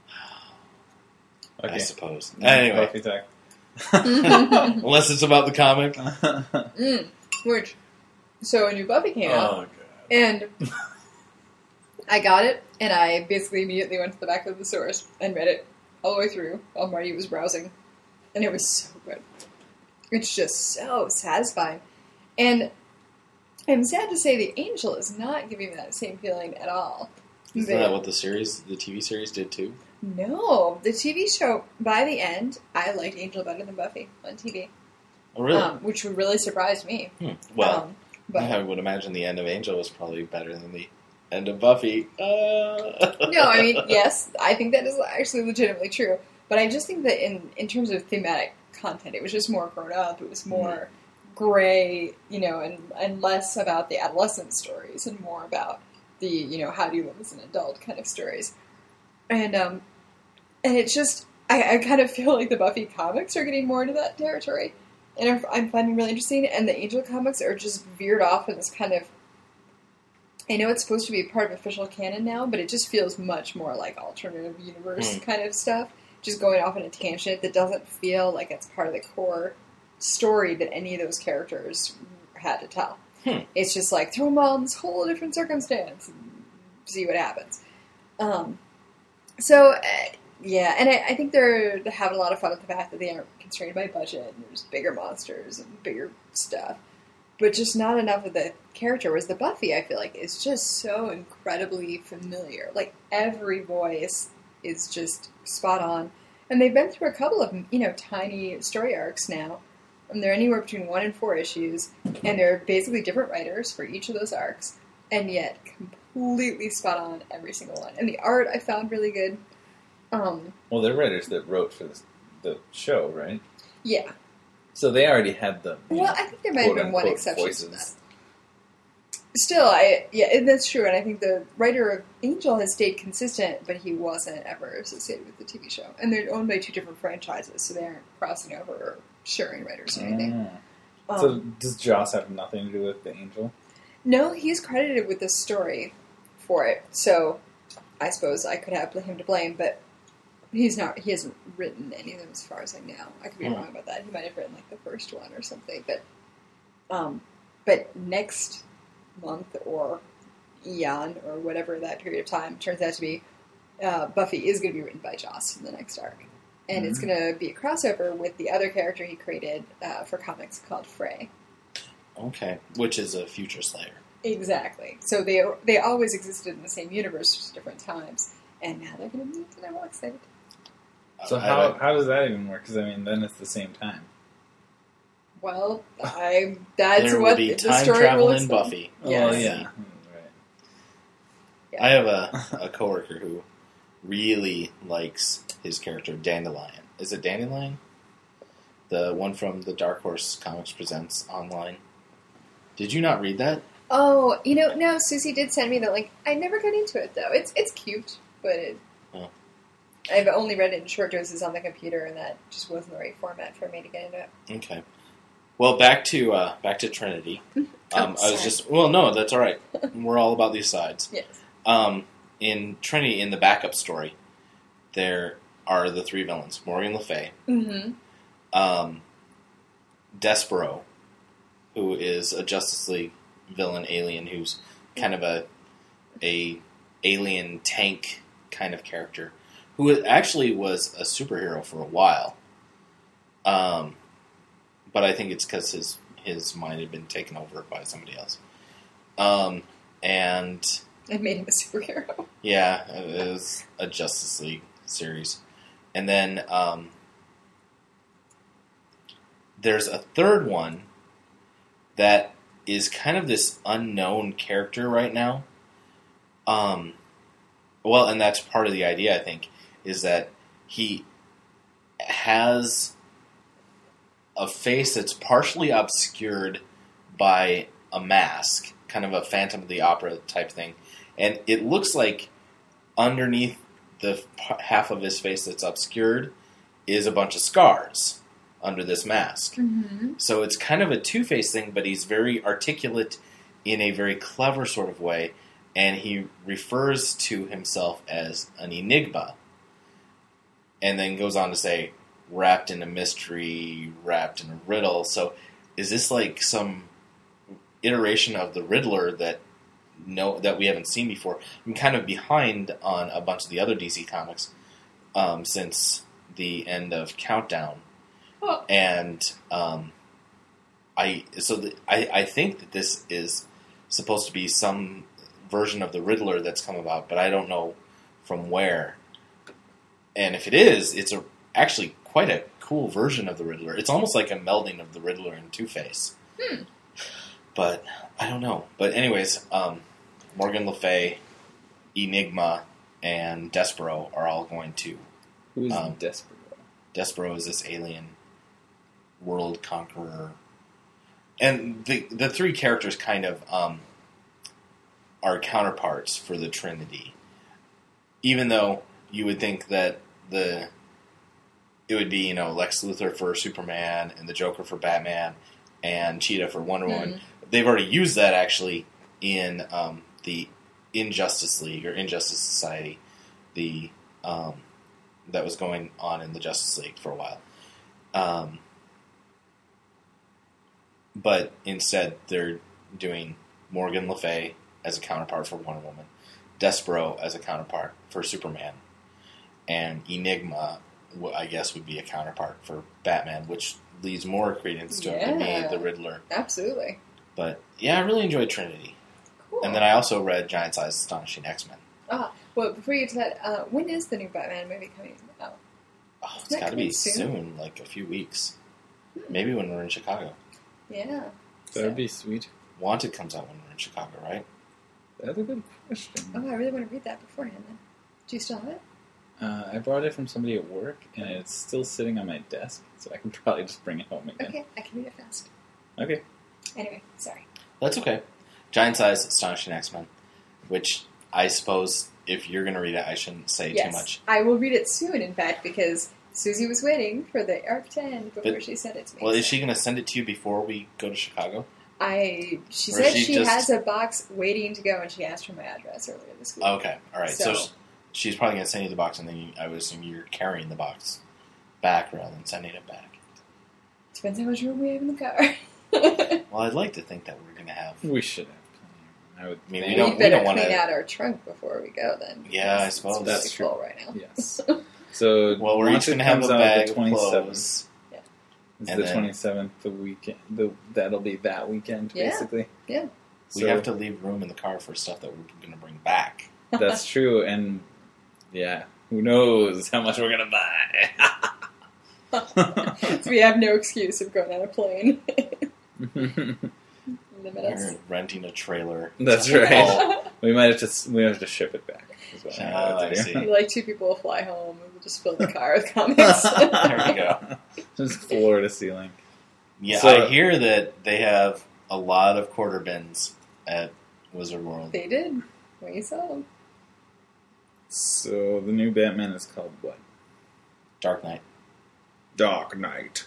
I Okay. suppose. No, Anyway, Buffy talk. unless it's about the comic. Mm, which, so a new Buffy came out, Oh god. and I got it, and I basically immediately went to the back of the source and read it all the way through while Marty was browsing, and it was so good. It's just so satisfying, and I'm sad to say the Angel is not giving me that same feeling at all. Isn't They- that what the series, the T V series, did too? No, the T V show, by the end, I liked Angel better than Buffy on T V. Oh, really? Um, which would really surprise me. Hmm. Well, um, but I would imagine the end of Angel was probably better than the end of Buffy. Uh... no, I mean, yes, I think that is actually legitimately true. But I just think that in, in terms of thematic content, it was just more grown up. It was more gray, you know, and, and less about the adolescent stories and more about the, you know, how do you live as an adult kind of stories. And, um, and it's just, I, I kind of feel like the Buffy comics are getting more into that territory. And I'm- I'm finding really interesting. And the Angel comics are just veered off in this kind of, I know it's supposed to be part of official canon now, but it just feels much more like alternative universe Hmm. kind of stuff. Just going off on a tangent that doesn't feel like it's part of the core story that any of those characters had to tell. Hmm. It's just like, throw them all in this whole different circumstance and see what happens. Um, so, uh, yeah, and I, I think they're, they're having a lot of fun with the fact that they aren't constrained by budget, and there's bigger monsters and bigger stuff. But just not enough of the character, whereas the Buffy, I feel like, is just so incredibly familiar. Like, every voice is just spot on. And they've been through a couple of, you know, tiny story arcs now, And they're anywhere between one and four issues, and they're basically different writers for each of those arcs, and yet completely spot on every single one. And the art I found really good. Um, well, they're writers that wrote for the, the show, right? Yeah. So they already had the Well, know, I think there might have been one quote-unquote exception voices. to that. Still, I yeah, and that's true, and I think the writer of Angel has stayed consistent, but he wasn't ever associated with the T V show. And they're owned by two different franchises, so they aren't crossing over or sharing writers or anything. Ah. Um, So does Joss have nothing to do with the Angel? No, he's credited with the story for it, so I suppose I could have him to blame, but he's not. He hasn't written any of them as far as I know. I could be Hmm. wrong about that. He might have written like the first one or something, but um, but next month or eon or whatever that period of time turns out to be, uh, Buffy is going to be written by Joss in the next arc, and Mm-hmm. it's going to be a crossover with the other character he created uh, for comics called Frey. Okay, which is a Future Slayer. Exactly. So they they always existed in the same universe, just different times, and now they're going to meet, and I'm all excited. So Uh, how I- how does that even work? Because I mean, then it's the same time. Well, I that's there will what be the time story travel will in explain. Buffy. Yes. Oh yeah. Right. Yeah. I have a, a coworker who really likes his character Dandelion. Is it Dandelion? The one from the Dark Horse Comics Presents online. Did you not read that? Oh, you know, no, Susie did send me the link. I never got into it though. It's it's cute, but it, Oh. I've only read it in short doses on the computer, and that just wasn't the right format for me to get into it. Okay. Well, back to uh, back to Trinity. Um, I was sorry. just well, no, that's all right. We're all about these sides. Yes. Um, in Trinity, in the backup story, there are the three villains: Morgan Le Fay, Mm-hmm. um, Despero, who is a Justice League villain alien who's kind of a a alien tank kind of character, who actually was a superhero for a while. Um, but I think it's because his his mind had been taken over by somebody else. Um, and It made him a superhero. yeah, it was a Justice League series. And then um, there's a third one that is kind of this unknown character right now. Um, well, and that's part of the idea, I think, is that he has a face that's partially obscured by a mask, kind of a Phantom of the Opera type thing. And it looks like underneath the p- half of his face that's obscured is a bunch of scars under this mask. Mm-hmm. So it's kind of a two-faced thing, but he's very articulate in a very clever sort of way, and he refers to himself as an enigma, and then goes on to say, wrapped in a mystery, wrapped in a riddle. So is this like some iteration of the Riddler that no that we haven't seen before? I'm kind of behind on a bunch of the other D C comics um, since the end of Countdown. Oh. And um, I so the, I, I think that this is supposed to be some version of the Riddler that's come about, but I don't know from where. And if it is, it's a actually quite a cool version of the Riddler. It's almost like a melding of the Riddler and Two-Face. Hmm. But I don't know. But anyways, um, Morgan Le Fay, Enigma, and Despero are all going to. Who's Um, Despero? Despero is this alien world conqueror, and the the three characters kind of um, are counterparts for the Trinity. Even though you would think that the it would be you know Lex Luthor for Superman and the Joker for Batman and Cheetah for Wonder Woman. They've already used that actually in um, the Injustice League or Injustice Society, the um, that was going on in the Justice League for a while. Um, but instead, they're doing Morgan Le Fay as a counterpart for Wonder Woman, Despero as a counterpart for Superman, and Enigma, I guess, would be a counterpart for Batman, which leads more credence to him to Yeah. be the Riddler. Absolutely. But yeah, I really enjoyed Trinity. Cool. And then I also read Giant Size Astonishing X-Men. Ah, well, before you get to that, uh, when is the new Batman movie coming out? Oh, it's That got to be coming soon? soon, like a few weeks. Maybe when we're in Chicago. Yeah. That would be sweet. Wanted comes out when we're in Chicago, right? That's a good question. Oh, I really want to read that beforehand then. Do you still have it? Uh, I borrowed it from somebody at work, and it's still sitting on my desk, so I can probably just bring it home again. Okay, I can read it fast. Okay. Anyway, sorry. That's okay. Giant Size Astonishing X-Men, which I suppose if you're going to read it, I shouldn't say yes, too much. I will read it soon, in fact, because Susie was waiting for the A R C ten before But- she sent it to me. Well, is so. she going to send it to you before we go to Chicago? I she Or said she she just- has a box waiting to go, and she asked for my address earlier this week. Okay, all right. So, So- sh- she's probably going to send you the box, and then you, I would assume you're carrying the box back rather than sending it back. Depends how much room we have in the car. Well, I'd like to think that we're going to have. We should have plenty. I would I mean, we think. don't- we better we don't clean wanna- out our trunk before we go, then. Yeah, I It's- suppose. it's That's really true. full right now. Yes. So Well, we're each Wanted going to have a comes out bag the of twenty-seventh. clothes. It's And the then- twenty-seventh, the weekend. The, that'll be that weekend, Yeah. basically. Yeah. We So have to leave room in the car for stuff that we're going to bring back. that's true, and yeah, who knows how much we're gonna buy? So we have no excuse of going on a plane. Limit us. We're renting a trailer. That's Oh, right. we might have to s- we have to ship it back. Is what I'm Oh, gonna I do. see. Like two people will fly home and we'll just fill the car with comics. There we go. Just floor to ceiling. Yeah, So- I hear that they have a lot of quarter bins at Wizard World. They did. We saw them. So the new Batman is called what? Dark Knight. Dark Knight.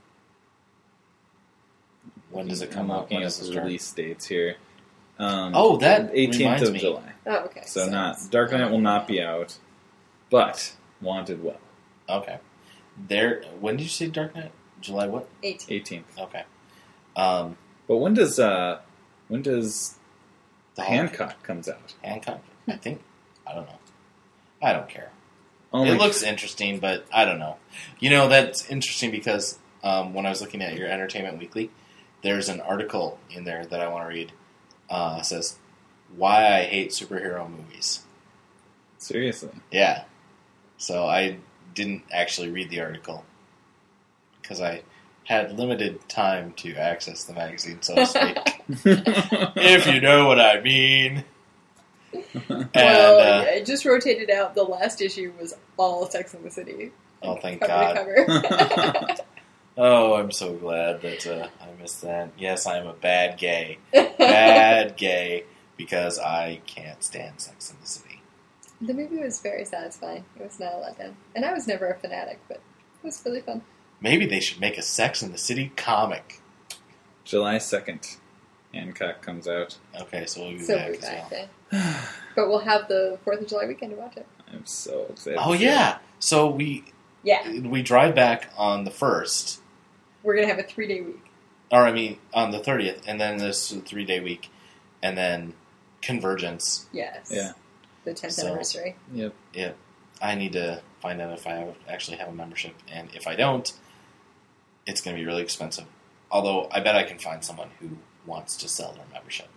When does it I'm come out? looking When at does it the start? release dates here. Um, Oh, that eighteenth reminds of me. July. Oh, okay. So, not it's- Dark Knight will not be out, but Wanted will. Okay. There. When did you say Dark Knight? July what? eighteen. eighteenth. Okay. Um, But when does uh when does the Hancock comes out? Hancock. I think. I don't know. I don't care. Only It looks interesting, but I don't know. You know, that's interesting because um, when I was looking at your Entertainment Weekly, there's an article in there that I want to read. Uh, it says, "Why I Hate Superhero Movies." seriously. Yeah. So I didn't actually read the article because I had limited time to access the magazine, so to speak. If you know what I mean. And, Well, uh, yeah, it just rotated out. The last issue was all Sex and the City. oh, thank cover God. to cover. Oh, I'm so glad that uh, I missed that. Yes, I am a bad gay. Bad gay because I can't stand Sex in the City. The movie was very satisfying. It was not a letdown. And I was never a fanatic, but it was really fun. Maybe they should make a Sex in the City comic. July second, Hancock comes out. Okay, so we'll be So back we're as back well. then. But we'll have the fourth of July weekend to watch it. I'm so excited. Oh to see yeah, so we Yeah. we drive back on the first, We're going to have a three-day week. or I mean on the thirtieth, and then this three day week, and then Convergence. Yes. Yeah. The tenth So- anniversary. it. Yep. I need to find out if I have, actually have a membership, and if I don't, it's going to be really expensive. Although I bet I can find someone who wants to sell their membership.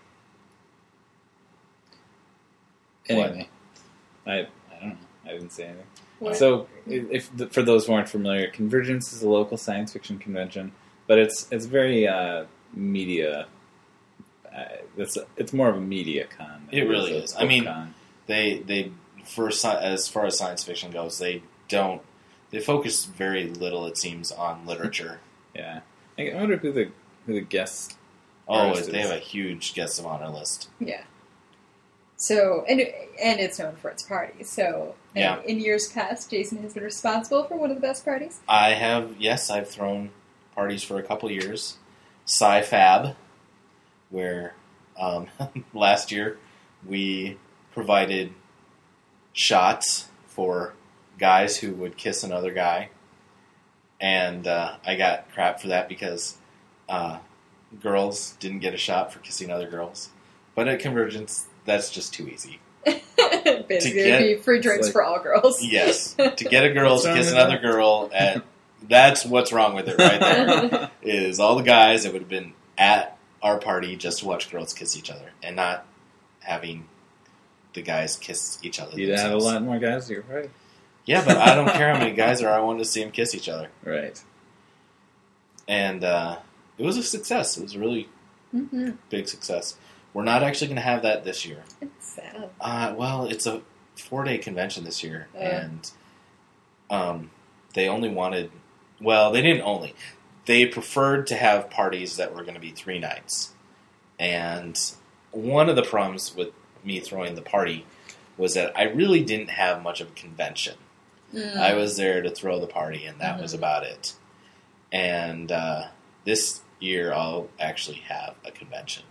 Anyway, I I don't know. I didn't say anything. What? So, if if for those who aren't familiar, Convergence is a local science fiction convention, but it's it's very uh, media. Uh, it's it's more of a media con. than It really a is. I book mean, con. They they for sci- as far as science fiction goes, they don't they focus very little, it seems, on literature. Yeah. I wonder who the who the guests. Oh, Artists. they have a huge guest of honor list. Yeah. So, and and it's known for its parties. So, and Yeah. in years past, Jason has been responsible for one of the best parties. I have, yes, I've thrown parties for a couple years. Sci-Fab, where um, last year we provided shots for guys who would kiss another guy. And uh, I got crap for that because uh, girls didn't get a shot for kissing other girls. But at Convergence, that's just too easy. Basically, get- it'd be free drinks like- for all girls. Yes, to get a girl What's to wrong kiss with another that? girl, at, that's what's wrong with it right there. Is all the guys that would have been at our party just to watch girls kiss each other and not having the guys kiss each other. You'd have a themselves. lot more guys at your party. Yeah, but I don't care how many guys there are. I want to see them kiss each other. Right. and uh, it was a success. It was a really Mm-hmm. big success. We're not actually going to have that this year. It's sad. Uh, well, it's a four-day convention this year, Uh. and um, they only wanted. Well, they didn't only. They preferred to have parties that were going to be three nights, and one of the problems with me throwing the party was that I really didn't have much of a convention. Mm. I was there to throw the party, and that Mhm. was about it. And uh, this year, I'll actually have a convention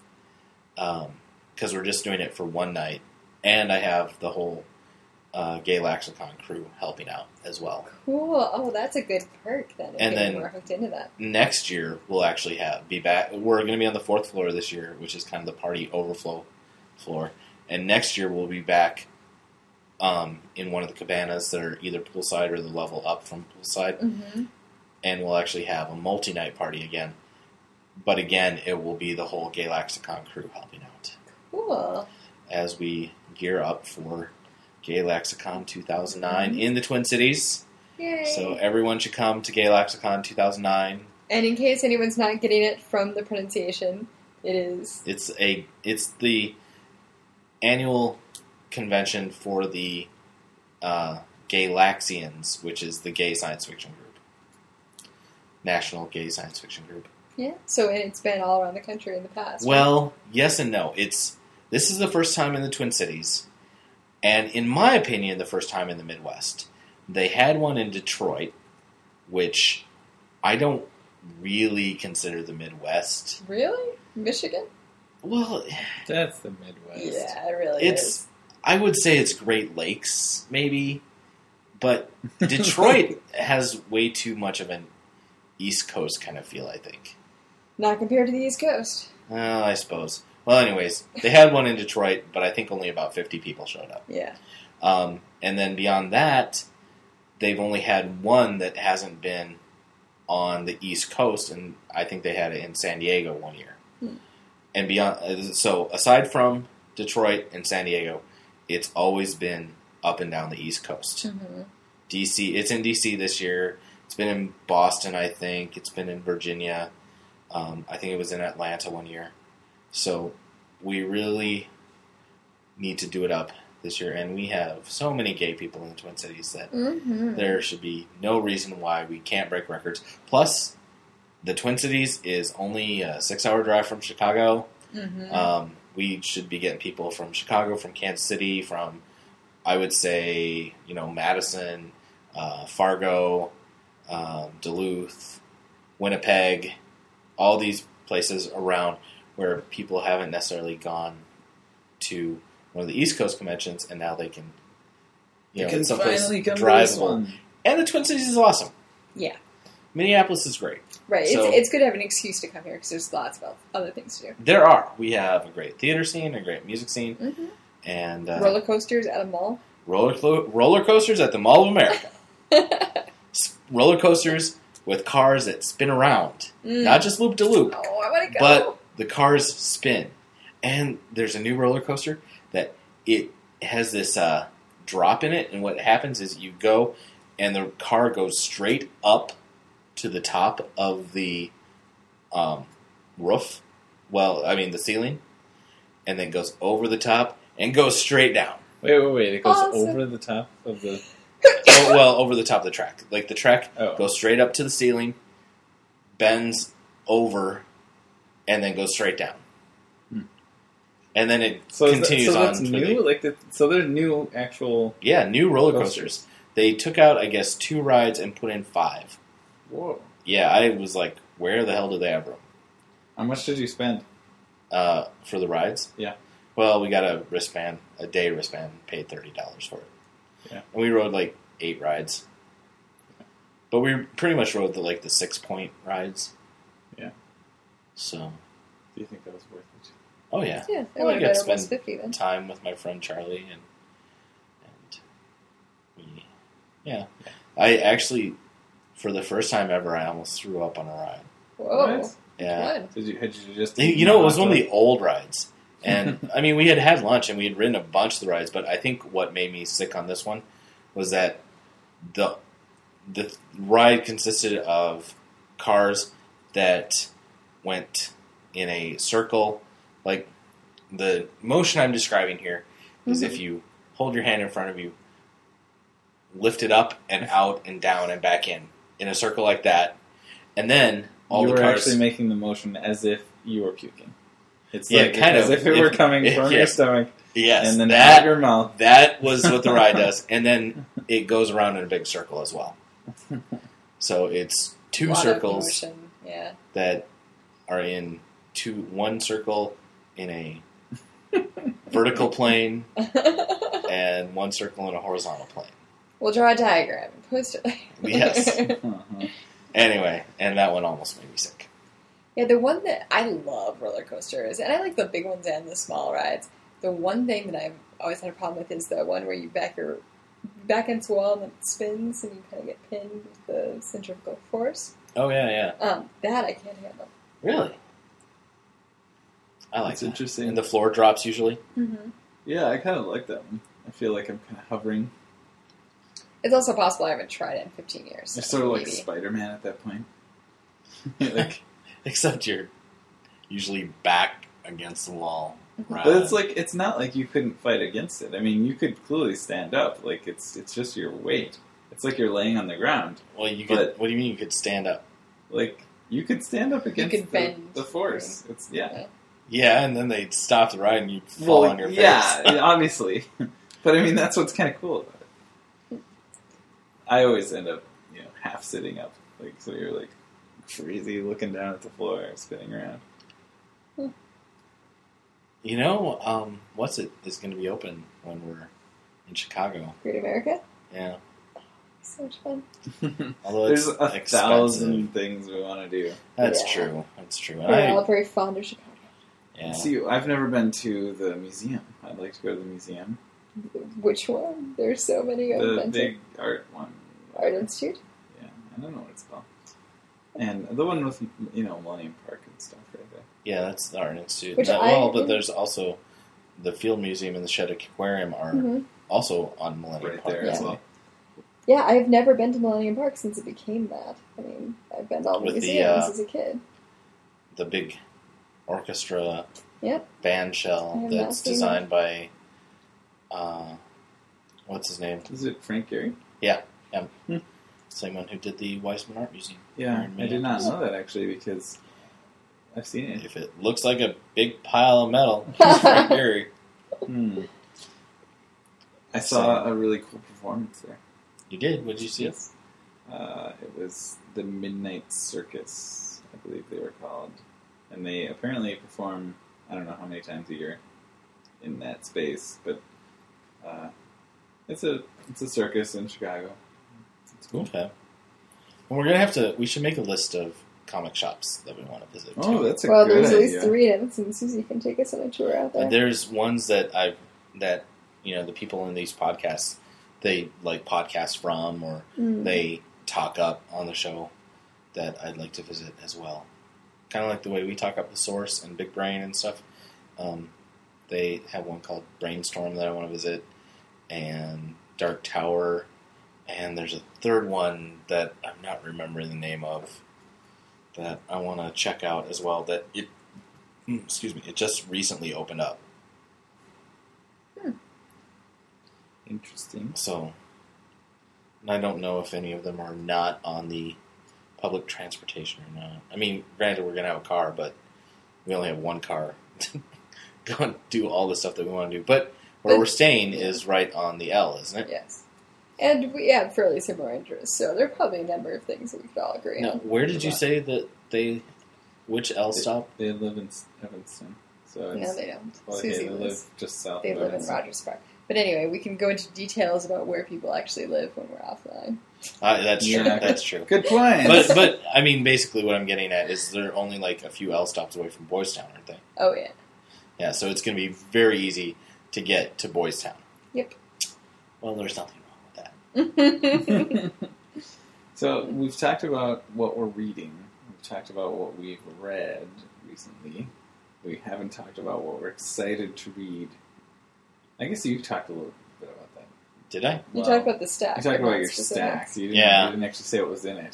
because we're just doing it for one night, and I have the whole uh, Gay Laxicon crew helping out as well. Cool. Oh, that's a good perk then. If And getting then- more hooked into that. Next year, we'll actually have be back. We're going to be on the fourth floor this year, which is kind of the party overflow floor. And next year, we'll be back um, in one of the cabanas that are either poolside or the level up from poolside. Mm-hmm. And we'll actually have a multi-night party again. But again, it will be the whole Gay Laxicon crew helping out Cool. as we gear up for Gay Laxicon two thousand nine Mhm. in the Twin Cities. Yay. So everyone should come to Gay Laxicon two thousand nine. And in case anyone's not getting it from the pronunciation, it is. It's a it's the annual convention for the uh, Gaylaxians, which is the gay science fiction group, National Gay Science Fiction Group. Yeah. So and it's been all around the country in the past. Well, yes and no. It's this is the first time in the Twin Cities, and in my opinion, the first time in the Midwest. They had one in Detroit, which I don't really consider the Midwest. Really? Michigan? Well, That's the Midwest. Yeah, it really it's is. I would say it's Great Lakes, maybe, but Detroit has way too much of an East Coast kind of feel, I think. Not compared to the East Coast. Well, I suppose. Well, anyways, they had one in Detroit, but I think only about fifty people showed up. Yeah. Um, and then beyond that, they've only had one that hasn't been on the East Coast, and I think they had it in San Diego one year. Hmm. And beyond, so aside from Detroit and San Diego, it's always been up and down the East Coast. Mm-hmm. D C, it's in D C this year. It's been in Boston, I think. It's been in Virginia. Um, I think it was in Atlanta one year. So we really need to do it up this year, and we have so many gay people in the Twin Cities that Mm-hmm. there should be no reason why we can't break records. Plus, the Twin Cities is only a six-hour drive from Chicago. Mm-hmm. Um, we should be getting people from Chicago, from Kansas City, from, I would say, you know, Madison, uh, Fargo, um, Duluth, Winnipeg, all these places around where people haven't necessarily gone to one of the East Coast conventions, and now they can, you You know, can it's someplace finally come to this drivable. one. And the Twin Cities is awesome. Yeah. Minneapolis is great. Right. So- it's, it's good to have an excuse to come here because there's lots of other things to do. There are. We have a great theater scene, a great music scene, Mm-hmm. and uh, Roller coasters at a mall. roller, clo- roller coasters at the Mall of America. S- roller coasters with cars that spin around. Mm. Not just loop de loop, Oh, I want to go. but the cars spin. And there's a new roller coaster that it has this uh, drop in it, and what happens is you go, and the car goes straight up to the top of the um, roof. Well, I mean the ceiling, and then goes over the top and goes straight down. Wait, wait, wait. It goes Awesome. over the top of the... Oh, well, over the top of the track. Like the track Oh. goes straight up to the ceiling, bends over, and then goes straight down. Hmm. And then it So is that- continues so on. that's for new? the- Like, the, so they're new actual... yeah, new roller Coasters. coasters. They took out, I guess, two rides and put in five. Whoa. Yeah, I was like, where the hell do they have room? How much did you spend? Uh, for the rides? Yeah. Well, we got a wristband, a day wristband, paid thirty dollars for it. Yeah. And we rode like eight rides. But we pretty much rode the like the six point rides. Yeah. So, Do you think that was worth it? oh yeah. yeah, it Well, would I have got been to almost spend fifty then. time with my friend Charlie and and we, yeah. I actually, for the first time ever, I almost threw up on a ride. Whoa. What? Yeah. Good. Did you, had you just... You you know, it was one of the old rides. And, I mean, we had had lunch and we had ridden a bunch of the rides, but I think what made me sick on this one was that the the ride consisted of cars that went in a circle. Like, the motion I'm describing here is Mhm. if you hold your hand in front of you, lift it up and out and down and back in, in a circle like that, and then all you the were cars... actually making the motion as if you were puking. It's Yeah, like kind as of. if it were If- coming if- from yeah. your stomach Yes, and then that, out your mouth. that was what the ride does. And then it goes around in a big circle as well. So it's two Lot of circles motion, yeah. that are in two one circle in a vertical plane and one circle in a horizontal plane. We'll draw a diagram and post it. Yes. Uh-huh. Anyway, and that one almost made me sick. Yeah, the one that I love roller coasters, and I like the big ones and the small rides. The one thing that I've always had a problem with is the one where you back your back against the wall and it spins and you kind of get pinned with the centrifugal force. Oh yeah, yeah. Um, that I can't handle. Really? I like That's that. interesting. And the floor drops usually. Mm-hmm. Yeah, I kind of like that one. I feel like I'm kind of hovering. It's also possible I haven't tried it in fifteen years. You're so sort of like maybe. Spider-Man at that point. like, Except you're usually back against the wall. Right. but it's like it's not like you couldn't fight against it. I mean, you could clearly stand up. Like it's it's just your weight. It's like you're laying on the ground. Well, you could. but- What do you mean you could stand up? Like you could stand up against could the, bend. the force. It's yeah. Yeah. Yeah, and then they'd stop the ride and you'd fall Well, on your face. yeah, obviously. But I mean, that's what's kind of cool about it. I always end up, you know, half sitting up, like so you're like crazy looking down at the floor, spinning around. You know, um, what's it is going to be open when we're in Chicago? Great America? Yeah. So much fun. Although There's it's a expensive. thousand things we want to do. That's Yeah. true. That's true. And We're I, all very fond of Chicago. yeah. See, I've never been to the museum. I'd like to go to the museum. Which one? There's so many I've The been big art one. to. Art Institute? Yeah, I don't know what it's called. And the one with, you know, Millennium Park and stuff right there. Yeah, that's the Art Institute. Which That- I- well, but there's also the Field Museum and the Shed Aquarium are Mm-hmm. also on Millennium Right Park there Yeah. as well. Yeah, I've never been to Millennium Park since it became that. I mean, I've been to all the With the, museums uh, as a kid. The big orchestra Yep. band I shell have not that's seen designed by, uh, what's his name? Is it Frank Gehry? Same one who did the Weissman Art Museum. Yeah, here in I did not Minneapolis. know that actually because I've seen it. If it looks like a big pile of metal, it's Frank Gehry. Hmm. I saw a really cool performance there. You did? What did you see? Yes. Uh, it was the Midnight Circus, I believe they were called. And they apparently perform, I don't know how many times a year in that space, but uh, it's a it's a circus in Chicago. It's cool. Okay. Well, we're gonna have to. We should make a list of comic shops that we want to visit. Oh, too. that's a Well, good there's at idea. least three in Evanston. Susie can take us on a tour out there. And there's ones that I that you know the people in these podcasts they like podcast from or Mm. they talk up on the show that I'd like to visit as well. Kind of like the way we talk up the Source and Big Brain and stuff. Um, they have one called Brainstorm that I want to visit, and Dark Tower, and there's a third one that I'm not remembering the name of that I want to check out as well. That it, mm, excuse me, it just recently opened up. Interesting. So, and I don't know if any of them are not on the public transportation or not. I mean, granted, we're going to have a car, but we only have one car to go and do all the stuff that we want to do. But where But- we're staying is right on the L, isn't it? Yes. And we have fairly similar interests, so there are probably a number of things that we could all agree Now, on. where did you say that they, which L stop? They live in Evanston, so it's, No, they don't. well, okay, Susie they live lives. just south They of live in Evanston. Rogers Park. But anyway, we can go into details about where people actually live when we're offline. Uh, that's true. Yeah. That's true. Good plan. But but I mean, basically, what I'm getting at is they're only like a few L stops away from Boys Town, aren't they? Oh, yeah. Yeah, so it's going to be very easy to get to Boys Town. Yep. Well, there's nothing wrong with that. So we've talked about what we're reading. We've talked about what we've read recently. We haven't talked about what we're excited to read. I guess you talked a little bit about that. Did I? You Well, talked about the stack. You but talked about not your specific. stack. You didn't, Yeah. you didn't actually say what was in it.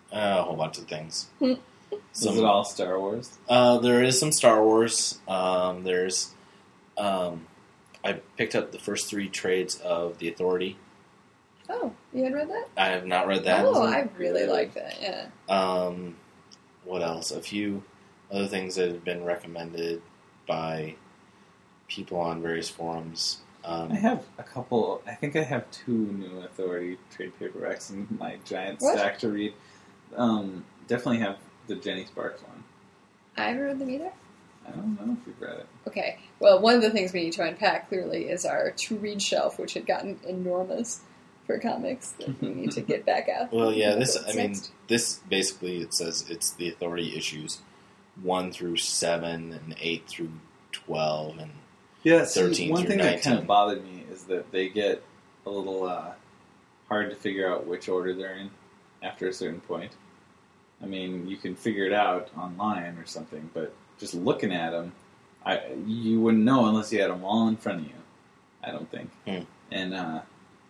Uh, a whole bunch of things. Is Some, it all Star Wars? Uh, there is some Star Wars. Um, there's, um, I picked up the first three trades of The Authority. Oh, you had read that? I have not read that. Oh, I really like that. Yeah. Um, what else? A few other things that have been recommended by people on various forums. Um, I have a couple. I think I have two New Authority trade paperbacks in my giant What? stack to read. Um, definitely have the Jenny Sparks one. I haven't read them either. I don't know if you've read it. Okay. Well, one of the things we need to unpack clearly is our to-read shelf, which had gotten enormous for comics that we need to get back out. well, yeah, this. What's I mean, next? this basically it says it's the Authority issues one through seven and eight through twelve and Yeah, thirteen one through thing that kind nineteen. of bothered me is that they get a little uh, hard to figure out which order they're in after a certain point. I mean, you can figure it out online or something, but just looking at them, I, you wouldn't know unless you had them all in front of you, I don't think. Hmm. And uh,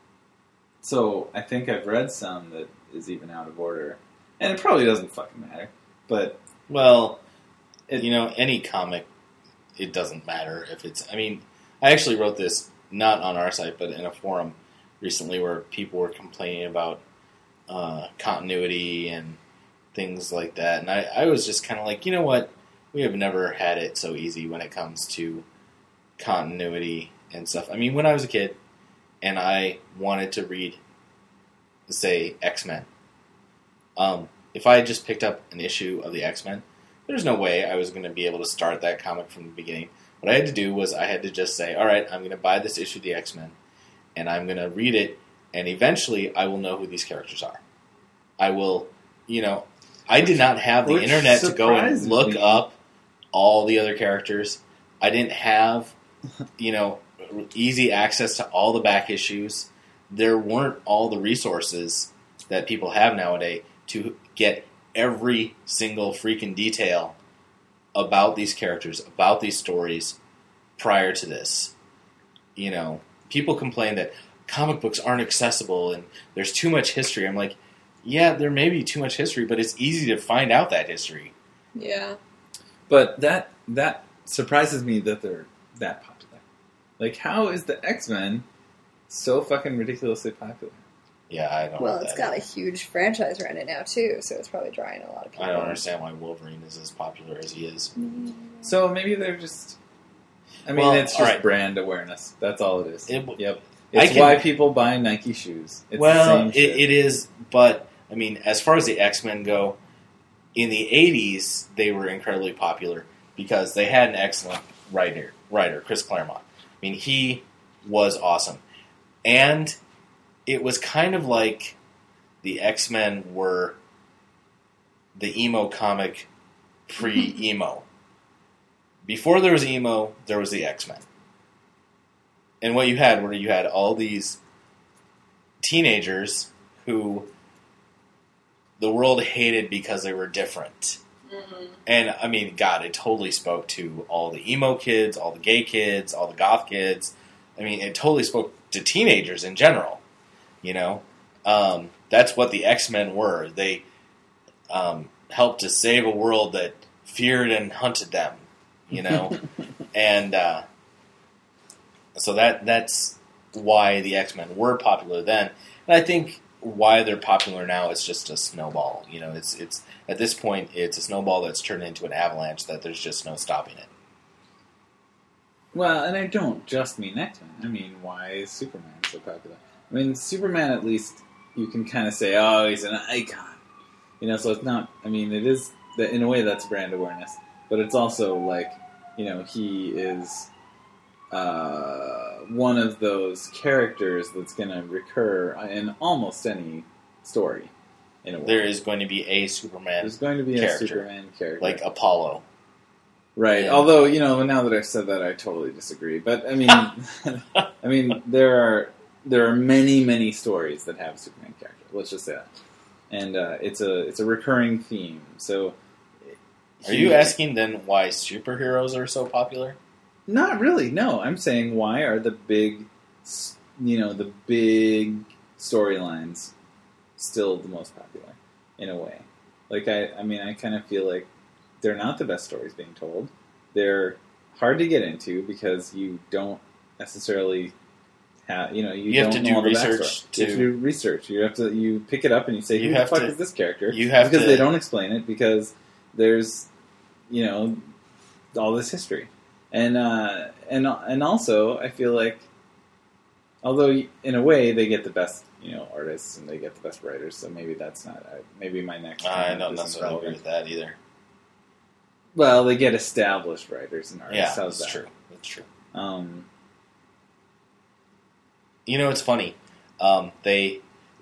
so I think I've read some that is even out of order. And it probably doesn't fucking matter, but Well, it, you know, any comic, it doesn't matter if it's. I mean, I actually wrote this not on our site, but in a forum recently where people were complaining about uh, continuity and things like that, and I, I was just kind of like, you know what, we have never had it so easy when it comes to continuity and stuff. I mean, when I was a kid and I wanted to read, say, X-Men, um, if I had just picked up an issue of the X-Men, there's no way I was going to be able to start that comic from the beginning. What I had to do was I had to just say, all right, I'm going to buy this issue of the X-Men, and I'm going to read it, and eventually I will know who these characters are. I will, you know, I did not have the Which internet to go and surprises look me. up all the other characters. I didn't have, you know, easy access to all the back issues. There weren't all the resources that people have nowadays to get every single freaking detail about these characters, about these stories prior to this. You know, people complain that comic books aren't accessible and there's too much history. I'm like, yeah, there may be too much history, but it's easy to find out that history. Yeah. But that that surprises me that they're that popular. Like, how is the X-Men so fucking ridiculously popular? Yeah, I don't Well, know it's that got a either. huge franchise around it now, too, so it's probably drawing a lot of people. I don't understand why Wolverine is as popular as he is. So maybe they're just... I mean, Well, it's just alright. brand awareness. That's all it is. It- yep. I It's can- why people buy Nike shoes. It's the well, same it, shit. it is, but, I mean, as far as the X-Men go, in the eighties, they were incredibly popular because they had an excellent writer, writer, Chris Claremont. I mean, he was awesome. And it was kind of like the X-Men were the emo comic pre-emo. Before there was emo, there was the X-Men. And what you had were you had all these teenagers who the world hated because they were different. Mm-hmm. And, I mean, God, it totally spoke to all the emo kids, all the gay kids, all the goth kids. I mean, it totally spoke to teenagers in general, you know? Um, that's what the X-Men were. They um, helped to save a world that feared and hunted them, you know? and uh, so that that's why the X-Men were popular then. And I think why they're popular now is just a snowball. You know, it's it's at this point, it's a snowball that's turned into an avalanche that there's just no stopping it. Well, and I don't just mean X-Men. I mean, why is Superman so popular? I mean, Superman, at least, you can kind of say, oh, he's an icon. You know, so it's not, I mean, it is, in a way, that's brand awareness. But it's also like, you know, he is uh, one of those characters that's going to recur in almost any story, in a way. There is going to be a Superman, There's going to be character. a Superman character. like Apollo. Right. Yeah. Although, you know, now that I've said that, I totally disagree. But I mean, I mean, there are there are many, many stories that have a Superman character. Let's just say that, and uh, it's a it's a recurring theme. So, Are you asking then why superheroes are so popular? Not really. No, I'm saying why are the big, s- you know, the big storylines still the most popular in a way? Like I, I mean, I kind of feel like they're not the best stories being told. They're hard to get into because you don't necessarily have, you know, you, You have don't to know do all the research backstory. to- You have to do research. You have to you pick it up and you say, You who have the fuck to- is this character? you have because to- they don't explain it because there's, you know, all this history, and uh, and and also I feel like, although in a way they get the best, you know, artists and they get the best writers, so maybe that's not uh, maybe my next. I comment don't isn't necessarily agree relevant. with that either. Well, they get established writers and artists. Yeah, How's that's that? true. That's true. Um, You know, it's funny. Um, they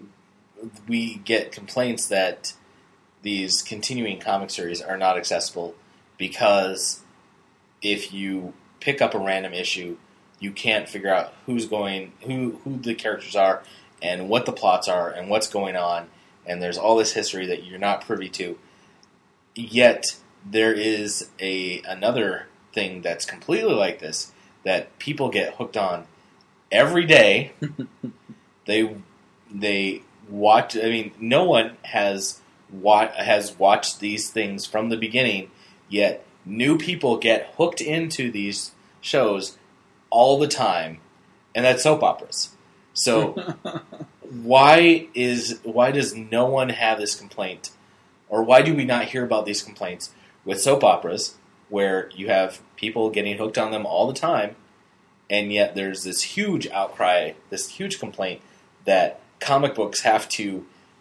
we get complaints that these continuing comic series are not accessible because if you pick up a random issue, you can't figure out who's going, who who the characters are, and what the plots are, and what's going on. And there's all this history that you're not privy to. Yet there is a another thing that's completely like this that people get hooked on every day. they they watch. I mean, no one has wa- has watched these things from the beginning. Yet new people get hooked into these shows all the time, and that's soap operas. So why is why does no one have this complaint, or why do we not hear about these complaints with soap operas, where you have people getting hooked on them all the time, and yet there's this huge outcry, this huge complaint that comic books have to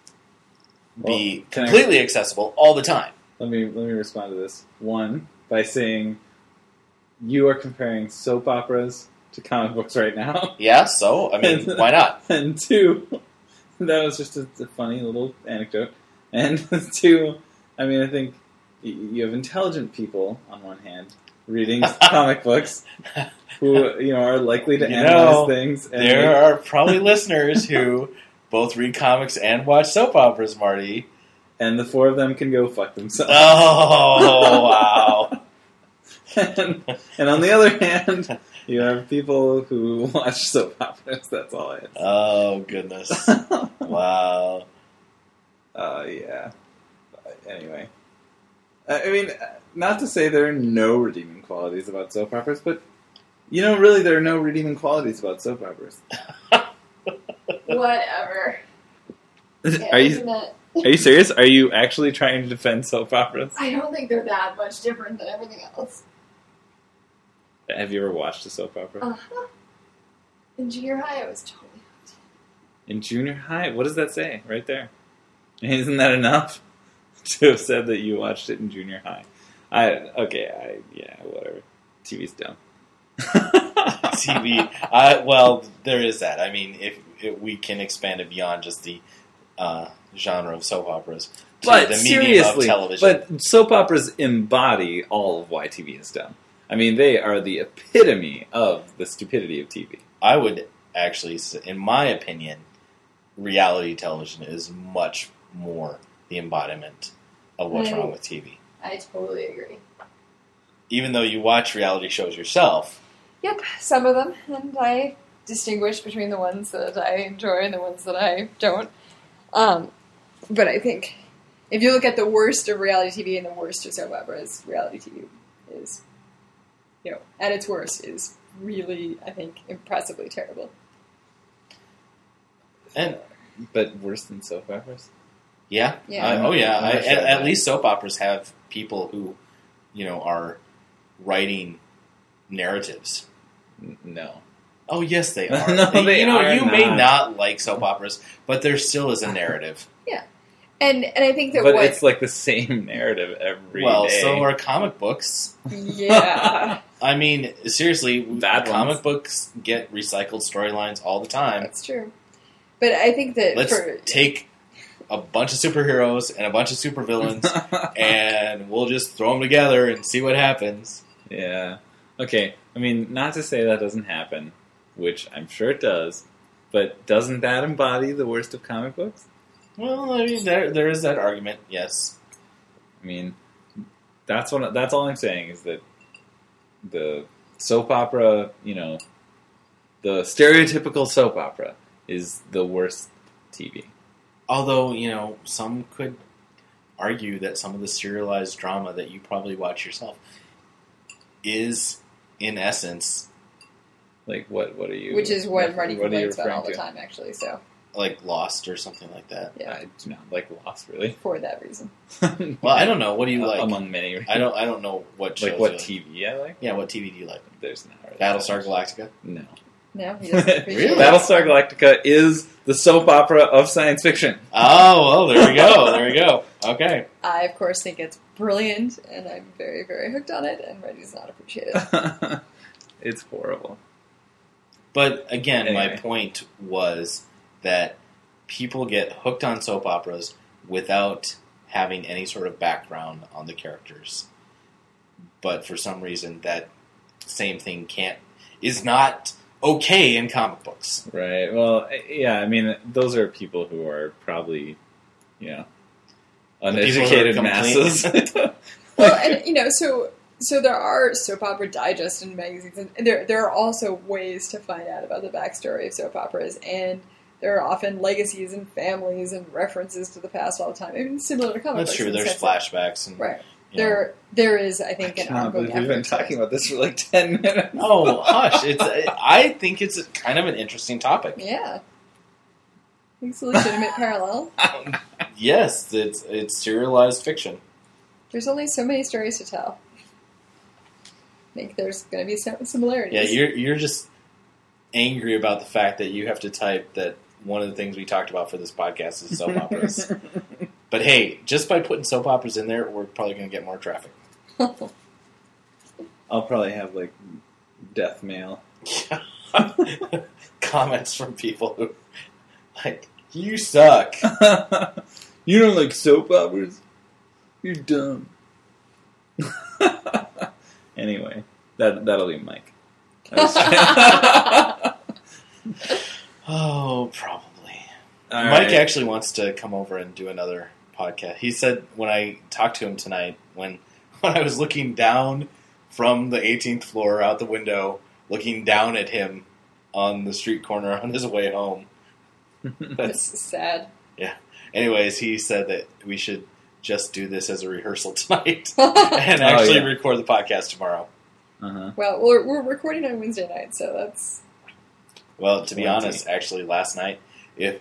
be Well, can I- completely accessible all the time. let me let me respond to this. One, by saying you are comparing soap operas to comic books right now. Yeah, so I mean, why not? And two, that was just a, a funny little anecdote. And two, I mean, I think y- you have intelligent people on one hand reading comic books who you know are likely to You analyze know, things. And There make- are probably listeners who both read comics and watch soap operas, Marty. and the four of them can go fuck themselves. Oh, wow. and, and on the other hand, you have people who watch soap operas. That's all I have. Oh, goodness. Wow. Uh, yeah. But anyway, I I mean, not to say there are no redeeming qualities about soap operas, but you know, really, there are no redeeming qualities about soap operas. Whatever. Are you Internet. are you serious? Are you actually trying to defend soap operas? I don't think they're that much different than everything else. Have you ever watched a soap opera Uh-huh. In junior high, I was totally hooked. in junior high? What does that say right there? Isn't that enough to have said that you watched it in junior high? I okay. I yeah. Whatever. T V's dumb. T V. I, well, there is that. I mean, if, if we can expand it beyond just the uh, genre of soap operas to But the medium seriously, of television. but soap operas embody all of why T V is dumb. I mean, they are the epitome of the stupidity of T V. I would actually, say, in my opinion, reality television is much more the embodiment of what's I- wrong with T V. I totally agree. Even though you watch reality shows yourself, Yep, some of them, and I distinguish between the ones that I enjoy and the ones that I don't. Um, but I think if you look at the worst of reality T V and the worst of soap operas, reality T V is, you know, at its worst, is really, I think, impressively terrible. and But worse than soap operas? yeah, Yeah. I- oh yeah, I'm I, not sure at, about at that. least soap operas have people who, you know, are writing narratives. N- No. Oh yes, they are. No, they you know, are you may not. not like soap operas, but there still is a narrative. And and I think that But what it's like the same narrative every day. well, so are comic books. yeah, I mean, seriously, Bad comic ones. books get recycled storylines all the time. that's true. But I think that Let's for take a bunch of superheroes and a bunch of supervillains, and we'll just throw them together and see what happens. Yeah. Okay. I mean, not to say that doesn't happen, which I'm sure it does, but doesn't that embody the worst of comic books? Well, I mean, there there is that argument. Yes, I mean, that's what that's all I'm saying is that the soap opera, you know, the stereotypical soap opera is the worst T V. although you know some could argue that some of the serialized drama that you probably watch yourself is, in essence, Like, what What are you... Which is what what Marty are you complains about all the referring time, actually, so, like Lost or something like that. yeah, I do not like Lost, really. for that reason. Well, I don't know. What do you like? Among many reasons. I don't. I don't know what shows Like, what you T V I like? Yeah, what T V do you like? There's not really Battlestar that much. Galactica. No. No, he doesn't appreciate Really? it. Battlestar Galactica is the soap opera of science fiction. Oh well, there we go. There we go. Okay. I, of course, think it's brilliant, and I'm very, very hooked on it, and Red does not appreciate it. It's horrible. But again, my Anyway. point was that people get hooked on soap operas without having any sort of background on the characters. But for some reason, that same thing can't is not okay in comic books. Right. Well, yeah, I mean, those are people who are probably, you know, The people who are uneducated complete- masses. Well, and, you know, so so there are soap opera digests and magazines, and there there are also ways to find out about the backstory of soap operas, and there are often legacies and families and references to the past all the time. I mean, similar to comic That's books. true. in the There's sense that- flashbacks and Right. you know. There, there is, I I think, an cannot ongoing believe we've been effort to- talking about this for like ten minutes. Oh, hush! It's. I think it's kind of an interesting topic. Yeah. It's a legitimate parallel. Yes, it's it's serialized fiction. There's only so many stories to tell. I think there's going to be some similarities. Yeah, you're you're just angry about the fact that you have to type that one of the things we talked about for this podcast is soap operas. But hey, just by putting soap operas in there, we're probably going to get more traffic. I'll probably have like death mail. Comments from people who like you suck. You don't like soap operas? You're dumb. Anyway, that that'll be Mike. Oh, probably. All Mike right. actually wants to come over and do another podcast. He said when I talked to him tonight, when when I was looking down from the eighteenth floor out the window, looking down at him on the street corner on his way home. This is sad. Anyways, he said that we should just do this as a rehearsal tonight and actually Oh, yeah. record the podcast tomorrow. Uh-huh. Well, we're, we're recording on Wednesday night, so that's... Well, to be Plenty. honest, actually, last night, if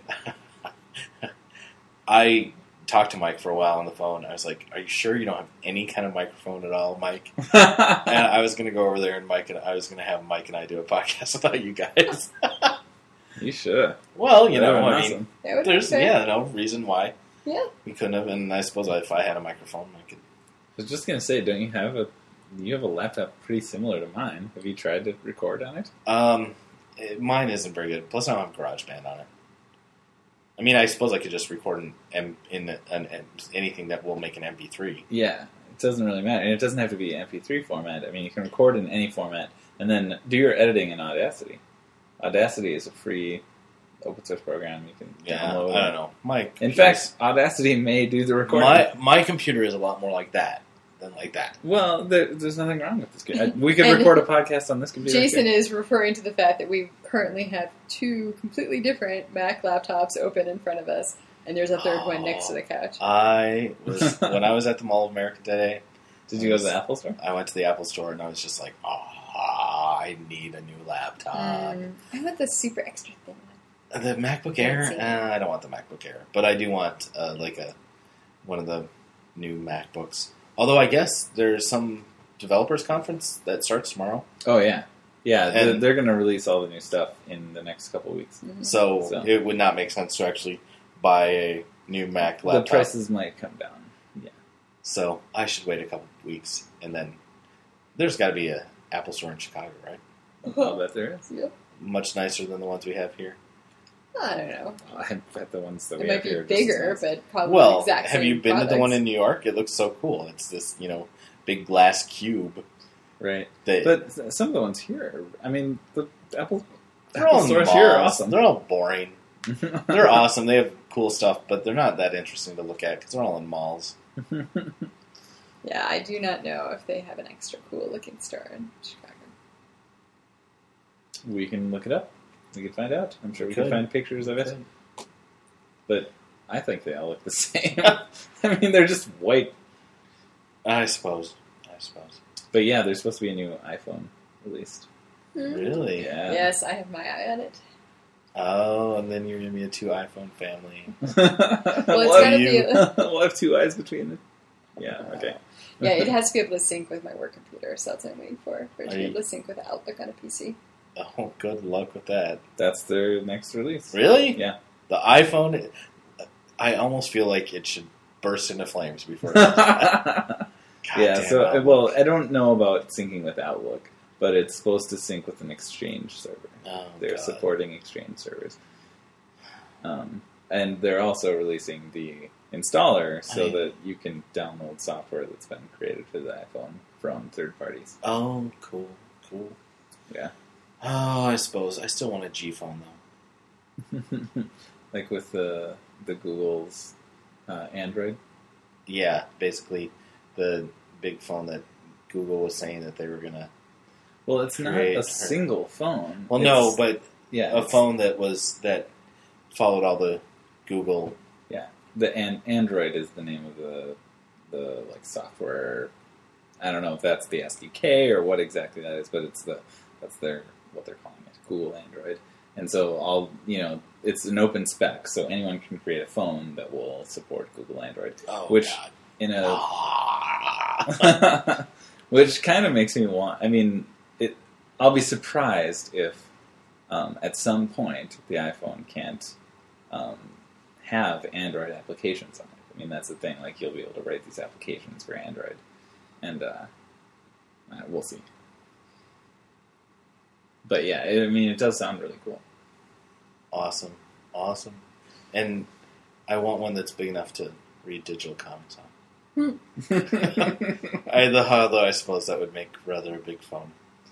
I talked to Mike for a while on the phone, I was like, "Are you sure you don't have any kind of microphone at all, Mike?" And I was going to go over there, and Mike and I was going to have Mike and I do a podcast without you guys. You should. Well, you That'd know, been I awesome. mean, That would be there's fair. yeah, no reason why Yeah. we couldn't have. And I suppose if I had a microphone, I could. I was just gonna say, don't you have a you have a laptop pretty similar to mine? Have you tried to record on it? Um, it, mine isn't very good. Plus, I don't have GarageBand on it. I mean, I suppose I could just record in, M, in an, an, anything that will make an M P three. Yeah, it doesn't really matter, and it doesn't have to be M P three format. I mean, you can record in any format, and then do your editing in Audacity. Audacity is a free open source program you can Yeah, download. I don't know. My In computer's- fact, Audacity may do the recording. my my computer is a lot more like that than like that. Well, there, there's nothing wrong with this. computer. We could And record a podcast on this computer. Jason too. is referring to the fact that we currently have two completely different Mac laptops open in front of us, and there's a third one next to the couch. I was when I was at the Mall of America today. Did you go to the Apple store? I went to the Apple store and I was just like, oh, I need a new laptop. Mm, I want the super extra thin one. The MacBook Air? Fancy. Uh, I don't want the MacBook Air, but I do want uh, like a one of the new MacBooks. Although I guess there's some developers conference that starts tomorrow, Oh yeah, yeah. they're, And- they're going to release all the new stuff in the next couple of weeks. Mhm. so, So. it would not make sense to actually buy a new Mac laptop. The prices might come down. Yeah. So I should wait a couple of weeks, and then there's got to be a Apple store in Chicago, right? I'll bet there is. Yep. Much nicer than the ones we have here. I don't know. I bet the ones that It we might have be here are just bigger, as nice. but probably the Well, exact have same you been to the one products. in New York? It looks so cool. It's this, you know, big glass cube. Right. That But th- some of the ones here, are, I mean, the Apple, they're Apple all in stores here are malls. awesome. They're all boring. They're awesome. They have cool stuff, but they're not that interesting to look at because they're all in malls. Yeah, I do not know if they have an extra cool looking store in Chicago. We can look it up. We can find out. I'm sure we Could. can find pictures of it. But I think they all look the same. I mean, they're just white. I suppose. I suppose. But yeah, there's supposed to be a new iPhone released. Hmm. Really? Yeah. Yes, I have my eye on it. Oh, and then you're going to be a two iPhone family. Well, it's we'll, gotta you- be. we'll have two eyes between them. Yeah, okay. Yeah, it has to be able to sync with my work computer, so that's what I'm waiting for. For it to Are be you- able to sync with Outlook on a P C. Oh, good luck with that. That's their next release. Really? Yeah. The iPhone, I almost feel like it should burst into flames before it does that. yeah, Goddamn so, Outlook. well, I don't know about syncing with Outlook, but it's supposed to sync with an Exchange server. Oh, They're God. supporting Exchange servers. Um, and they're also releasing the installer so I- that you can download software that's been created for the iPhone from third parties. Oh, cool, cool. Yeah. Oh, I suppose. I still want a G phone, though. Like with the the Google's uh, Android. Yeah, basically the big phone that Google was saying that they were going to... Well, it's not Create a her- single phone. Well, It's- no, but yeah, a it's- phone that was that followed all the Google... The an- Android is the name of the the like software. I don't know if that's the S D K or what exactly that is, but it's the that's their what they're calling it, Google Android. And so all you know, it's an open spec, so anyone can create a phone that will support Google Android. Oh, Which- God. In a Ah. which kind of makes me want. I mean, it. I'll be surprised if um, at some point the iPhone can't. Um, have Android applications on it. I mean, that's the thing. Like, you'll be able to write these applications for Android. And, uh, uh, we'll see. But, yeah, it, I mean, it does sound really cool. Awesome. Awesome. And I want one that's big enough to read digital comics on. I, the, although I suppose that would make rather a big phone.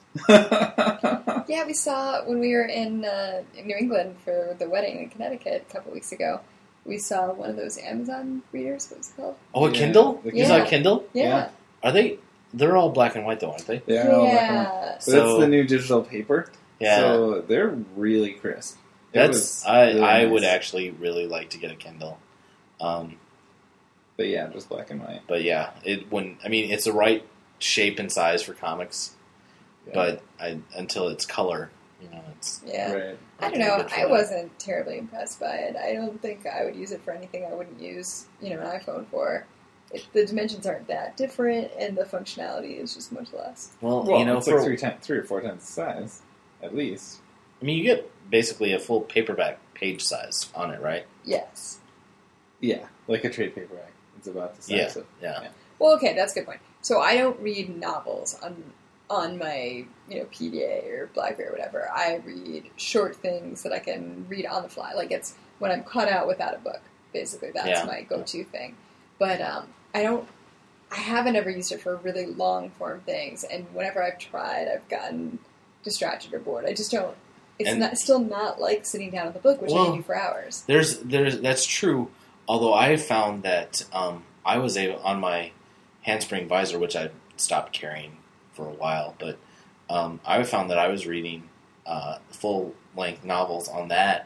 Yeah, we saw when we were in, uh, in New England for the wedding in Connecticut a couple weeks ago. We saw one of those Amazon readers. What was it called? Oh, a Yeah, Kindle? the You saw a Kindle. Kindle? Yeah. Yeah. Are they... They're all black and white, though, aren't they? They are all black and white. Yeah. But So- it's the new digital paper. Yeah. So they're really crisp. It That's... was I, really I nice. would actually really like to get a Kindle. Um, But, yeah, just black and white. but, yeah, it when I mean, it's the right shape and size for comics, Yeah. but I, until it's color, you know, it's... Yeah. Right. I don't Like, know. good for I that. wasn't terribly impressed by it. I don't think I would use it for anything I wouldn't use, you know, an iPhone for. It, the dimensions aren't that different, and the functionality is just much less. Well, Well, you know, it's for, like three, times, three or four times the size, at least. I mean, you get basically a full paperback page size on it, right? Yes. Yeah, like a trade paperback. It's about the size Yeah. of... Yeah. Well, okay, that's a good point. So I don't read novels on on my you know P D A or BlackBerry or whatever. I read short things that I can read on the fly. Like it's when I'm cut out without a book. Basically, that's Yeah. my go-to thing. But um, I don't. I haven't ever used it for really long form things. And whenever I've tried, I've gotten distracted or bored. I just don't. It's And- not still not like sitting down with a book, which I Well, can do for hours. There's, there's, that's true. Although I found that um, I was able on my handspring visor, which I stopped carrying for a while, but um, I found that I was reading uh, full length novels on that,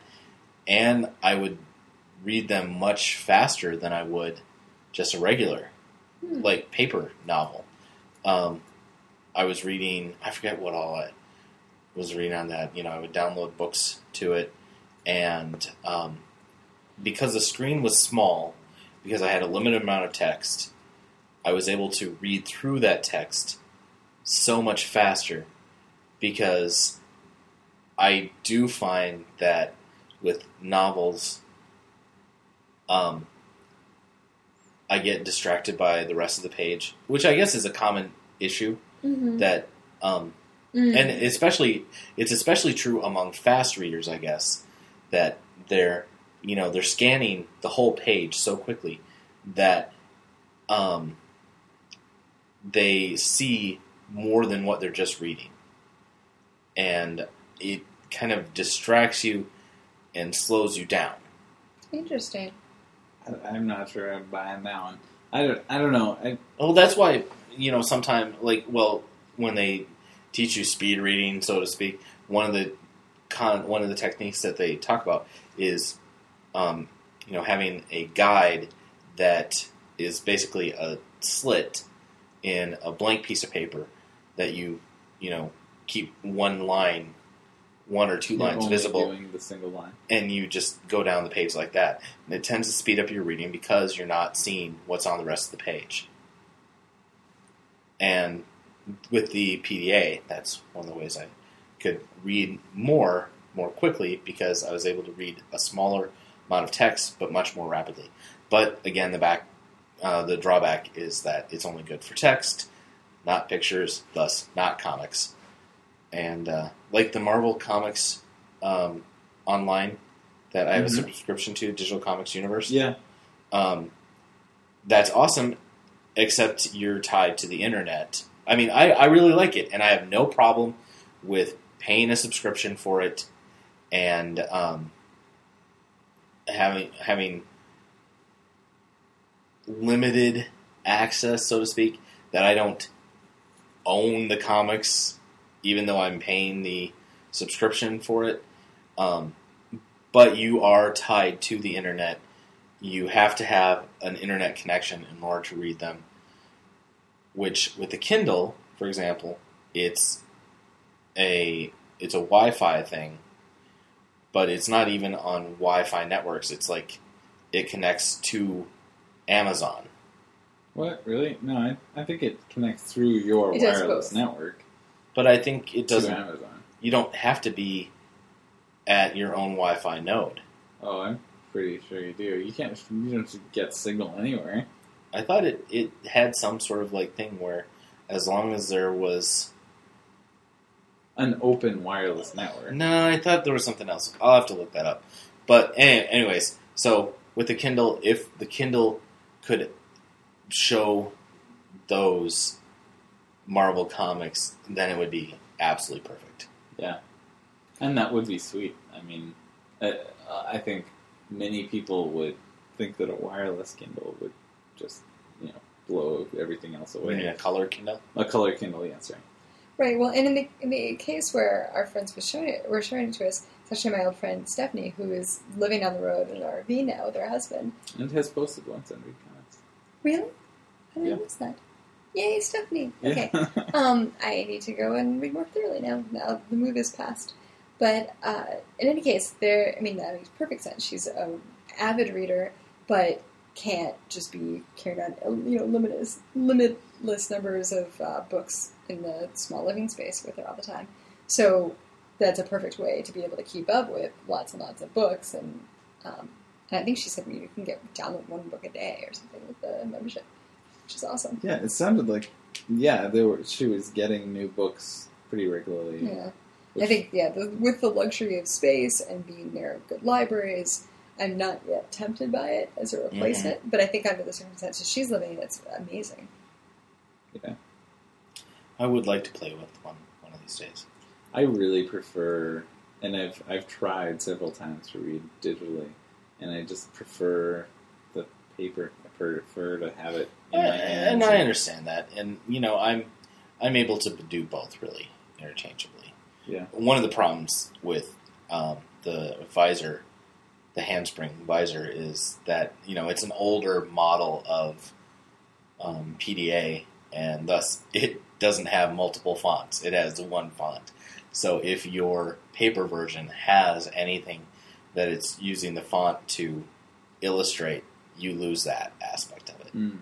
and I would read them much faster than I would just a regular, Hmm. like paper novel. Um, I was reading, I forget what all I was reading on that. You know, I would download books to it, and um, because the screen was small, because I had a limited amount of text, I was able to read through that text so much faster, because I do find that with novels, um, I get distracted by the rest of the page, which I guess is a common issue. Mm-hmm. That, um, and especially it's especially true among fast readers, I guess, that they're you know they're scanning the whole page so quickly that um, they see more than what they're just reading, and it kind of distracts you and slows you down. Interesting. I- I'm not sure I'm buying that one. I don't, I don't know. I, Well, that's why, you know, sometimes, like, well, when they teach you speed reading, so to speak, one of the con- one of the techniques that they talk about is um, you know, having a guide that is basically a slit in a blank piece of paper that you, you know, keep one line, one or two You're lines only visible, doing the single line. and you just go down the page like that. And it tends to speed up your reading because you're not seeing what's on the rest of the page. And with the P D A, that's one of the ways I could read more, more quickly, because I was able to read a smaller amount of text, but much more rapidly. But again, the back, uh, the drawback is that it's only good for text, not pictures, thus not comics. And uh, like the Marvel Comics um, online that I have Mhm. a subscription to, Digital Comics Universe, Yeah. um, that's awesome, except you're tied to the internet. I mean, I, I really like it, and I have no problem with paying a subscription for it and um, having having limited access, so to speak, that I don't own the comics, even though I'm paying the subscription for it. Um, but you are tied to the internet. You have to have an internet connection in order to read them. Which, with the Kindle, for example, it's a it's a Wi-Fi thing, but it's not even on Wi-Fi networks. It's like it connects to Amazon. What? Really? No, I, I think it connects through your It does wireless both. network But I think it to doesn't. Amazon. You don't have to be at your own Wi-Fi node. Oh, I'm pretty sure you do. You can't. You don't get signal anywhere. I thought it, it had some sort of like thing where, as long as there was. An open wireless network. No, I thought there was something else. I'll have to look that up. But any, anyways, so with the Kindle, if the Kindle could show those Marvel comics, then it would be absolutely perfect. Yeah, and that would be sweet. I mean, I, I think many people would think that a wireless Kindle would just, you know, blow everything else You away. mean a color Kindle? A color Kindle, yeah, sorry. Right. Well, and in the in the case where our friends were showing it, were showing it to us, it's actually my old friend Stephanie, who is living on the road in an R V now with her husband. And has posted once on Read Comics. Really? I didn't Yeah. miss that. Yay, Stephanie. Yeah. Okay. um, I need to go and read more thoroughly now. Now the move is past. But uh, in any case, there. I mean, that makes perfect sense. She's an avid reader, but can't just be carrying on, you know, limitless, limitless numbers of uh, books in the small living space with her all the time. So that's a perfect way to be able to keep up with lots and lots of books. And, um, and I think she said you can get download one book a day or something with the membership, which is awesome. Yeah, it sounded like, yeah, they were. She was getting new books pretty regularly. Yeah. Which- I think, yeah, the, with the luxury of space and being near good libraries, I'm not yet tempted by it as a replacement, Mm-hmm. but I think under the circumstances she's living in, it's amazing. Yeah. I would like to play with one one of these days. I really prefer, and I've I've tried several times to read digitally, and I just prefer the paper. I prefer to have it in my hands. And I understand that, and you know, I'm I'm able to do both really interchangeably. Yeah. One of the problems with um, the visor, the handspring visor, is that you know it's an older model of um, P D A, and thus it doesn't have multiple fonts. It has the one font. So if your paper version has anything that it's using the font to illustrate, you lose that aspect of it. Mm.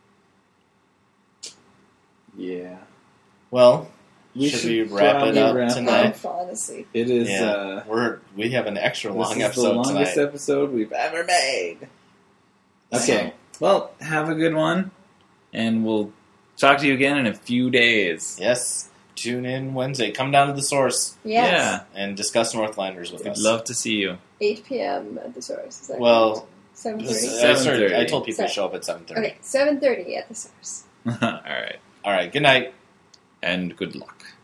Yeah. Well, We should should we wrap it probably up wrap tonight? I'm falling asleep. It is. Yeah, Uh, we're we have an extra this long is episode the longest tonight. episode we've ever made. Okay. So, Well, have a good one, and we'll talk to you again in a few days. yes, tune in Wednesday. Come down to the source Yes. and discuss Northlanders with We'd us. love to see you. eight p.m. at the source. Is that Well, seven This- thirty? I, started, 7:30. I told people to Sorry. show up at seven thirty. Okay, seven thirty at the source. All right. All right, good night. And good luck.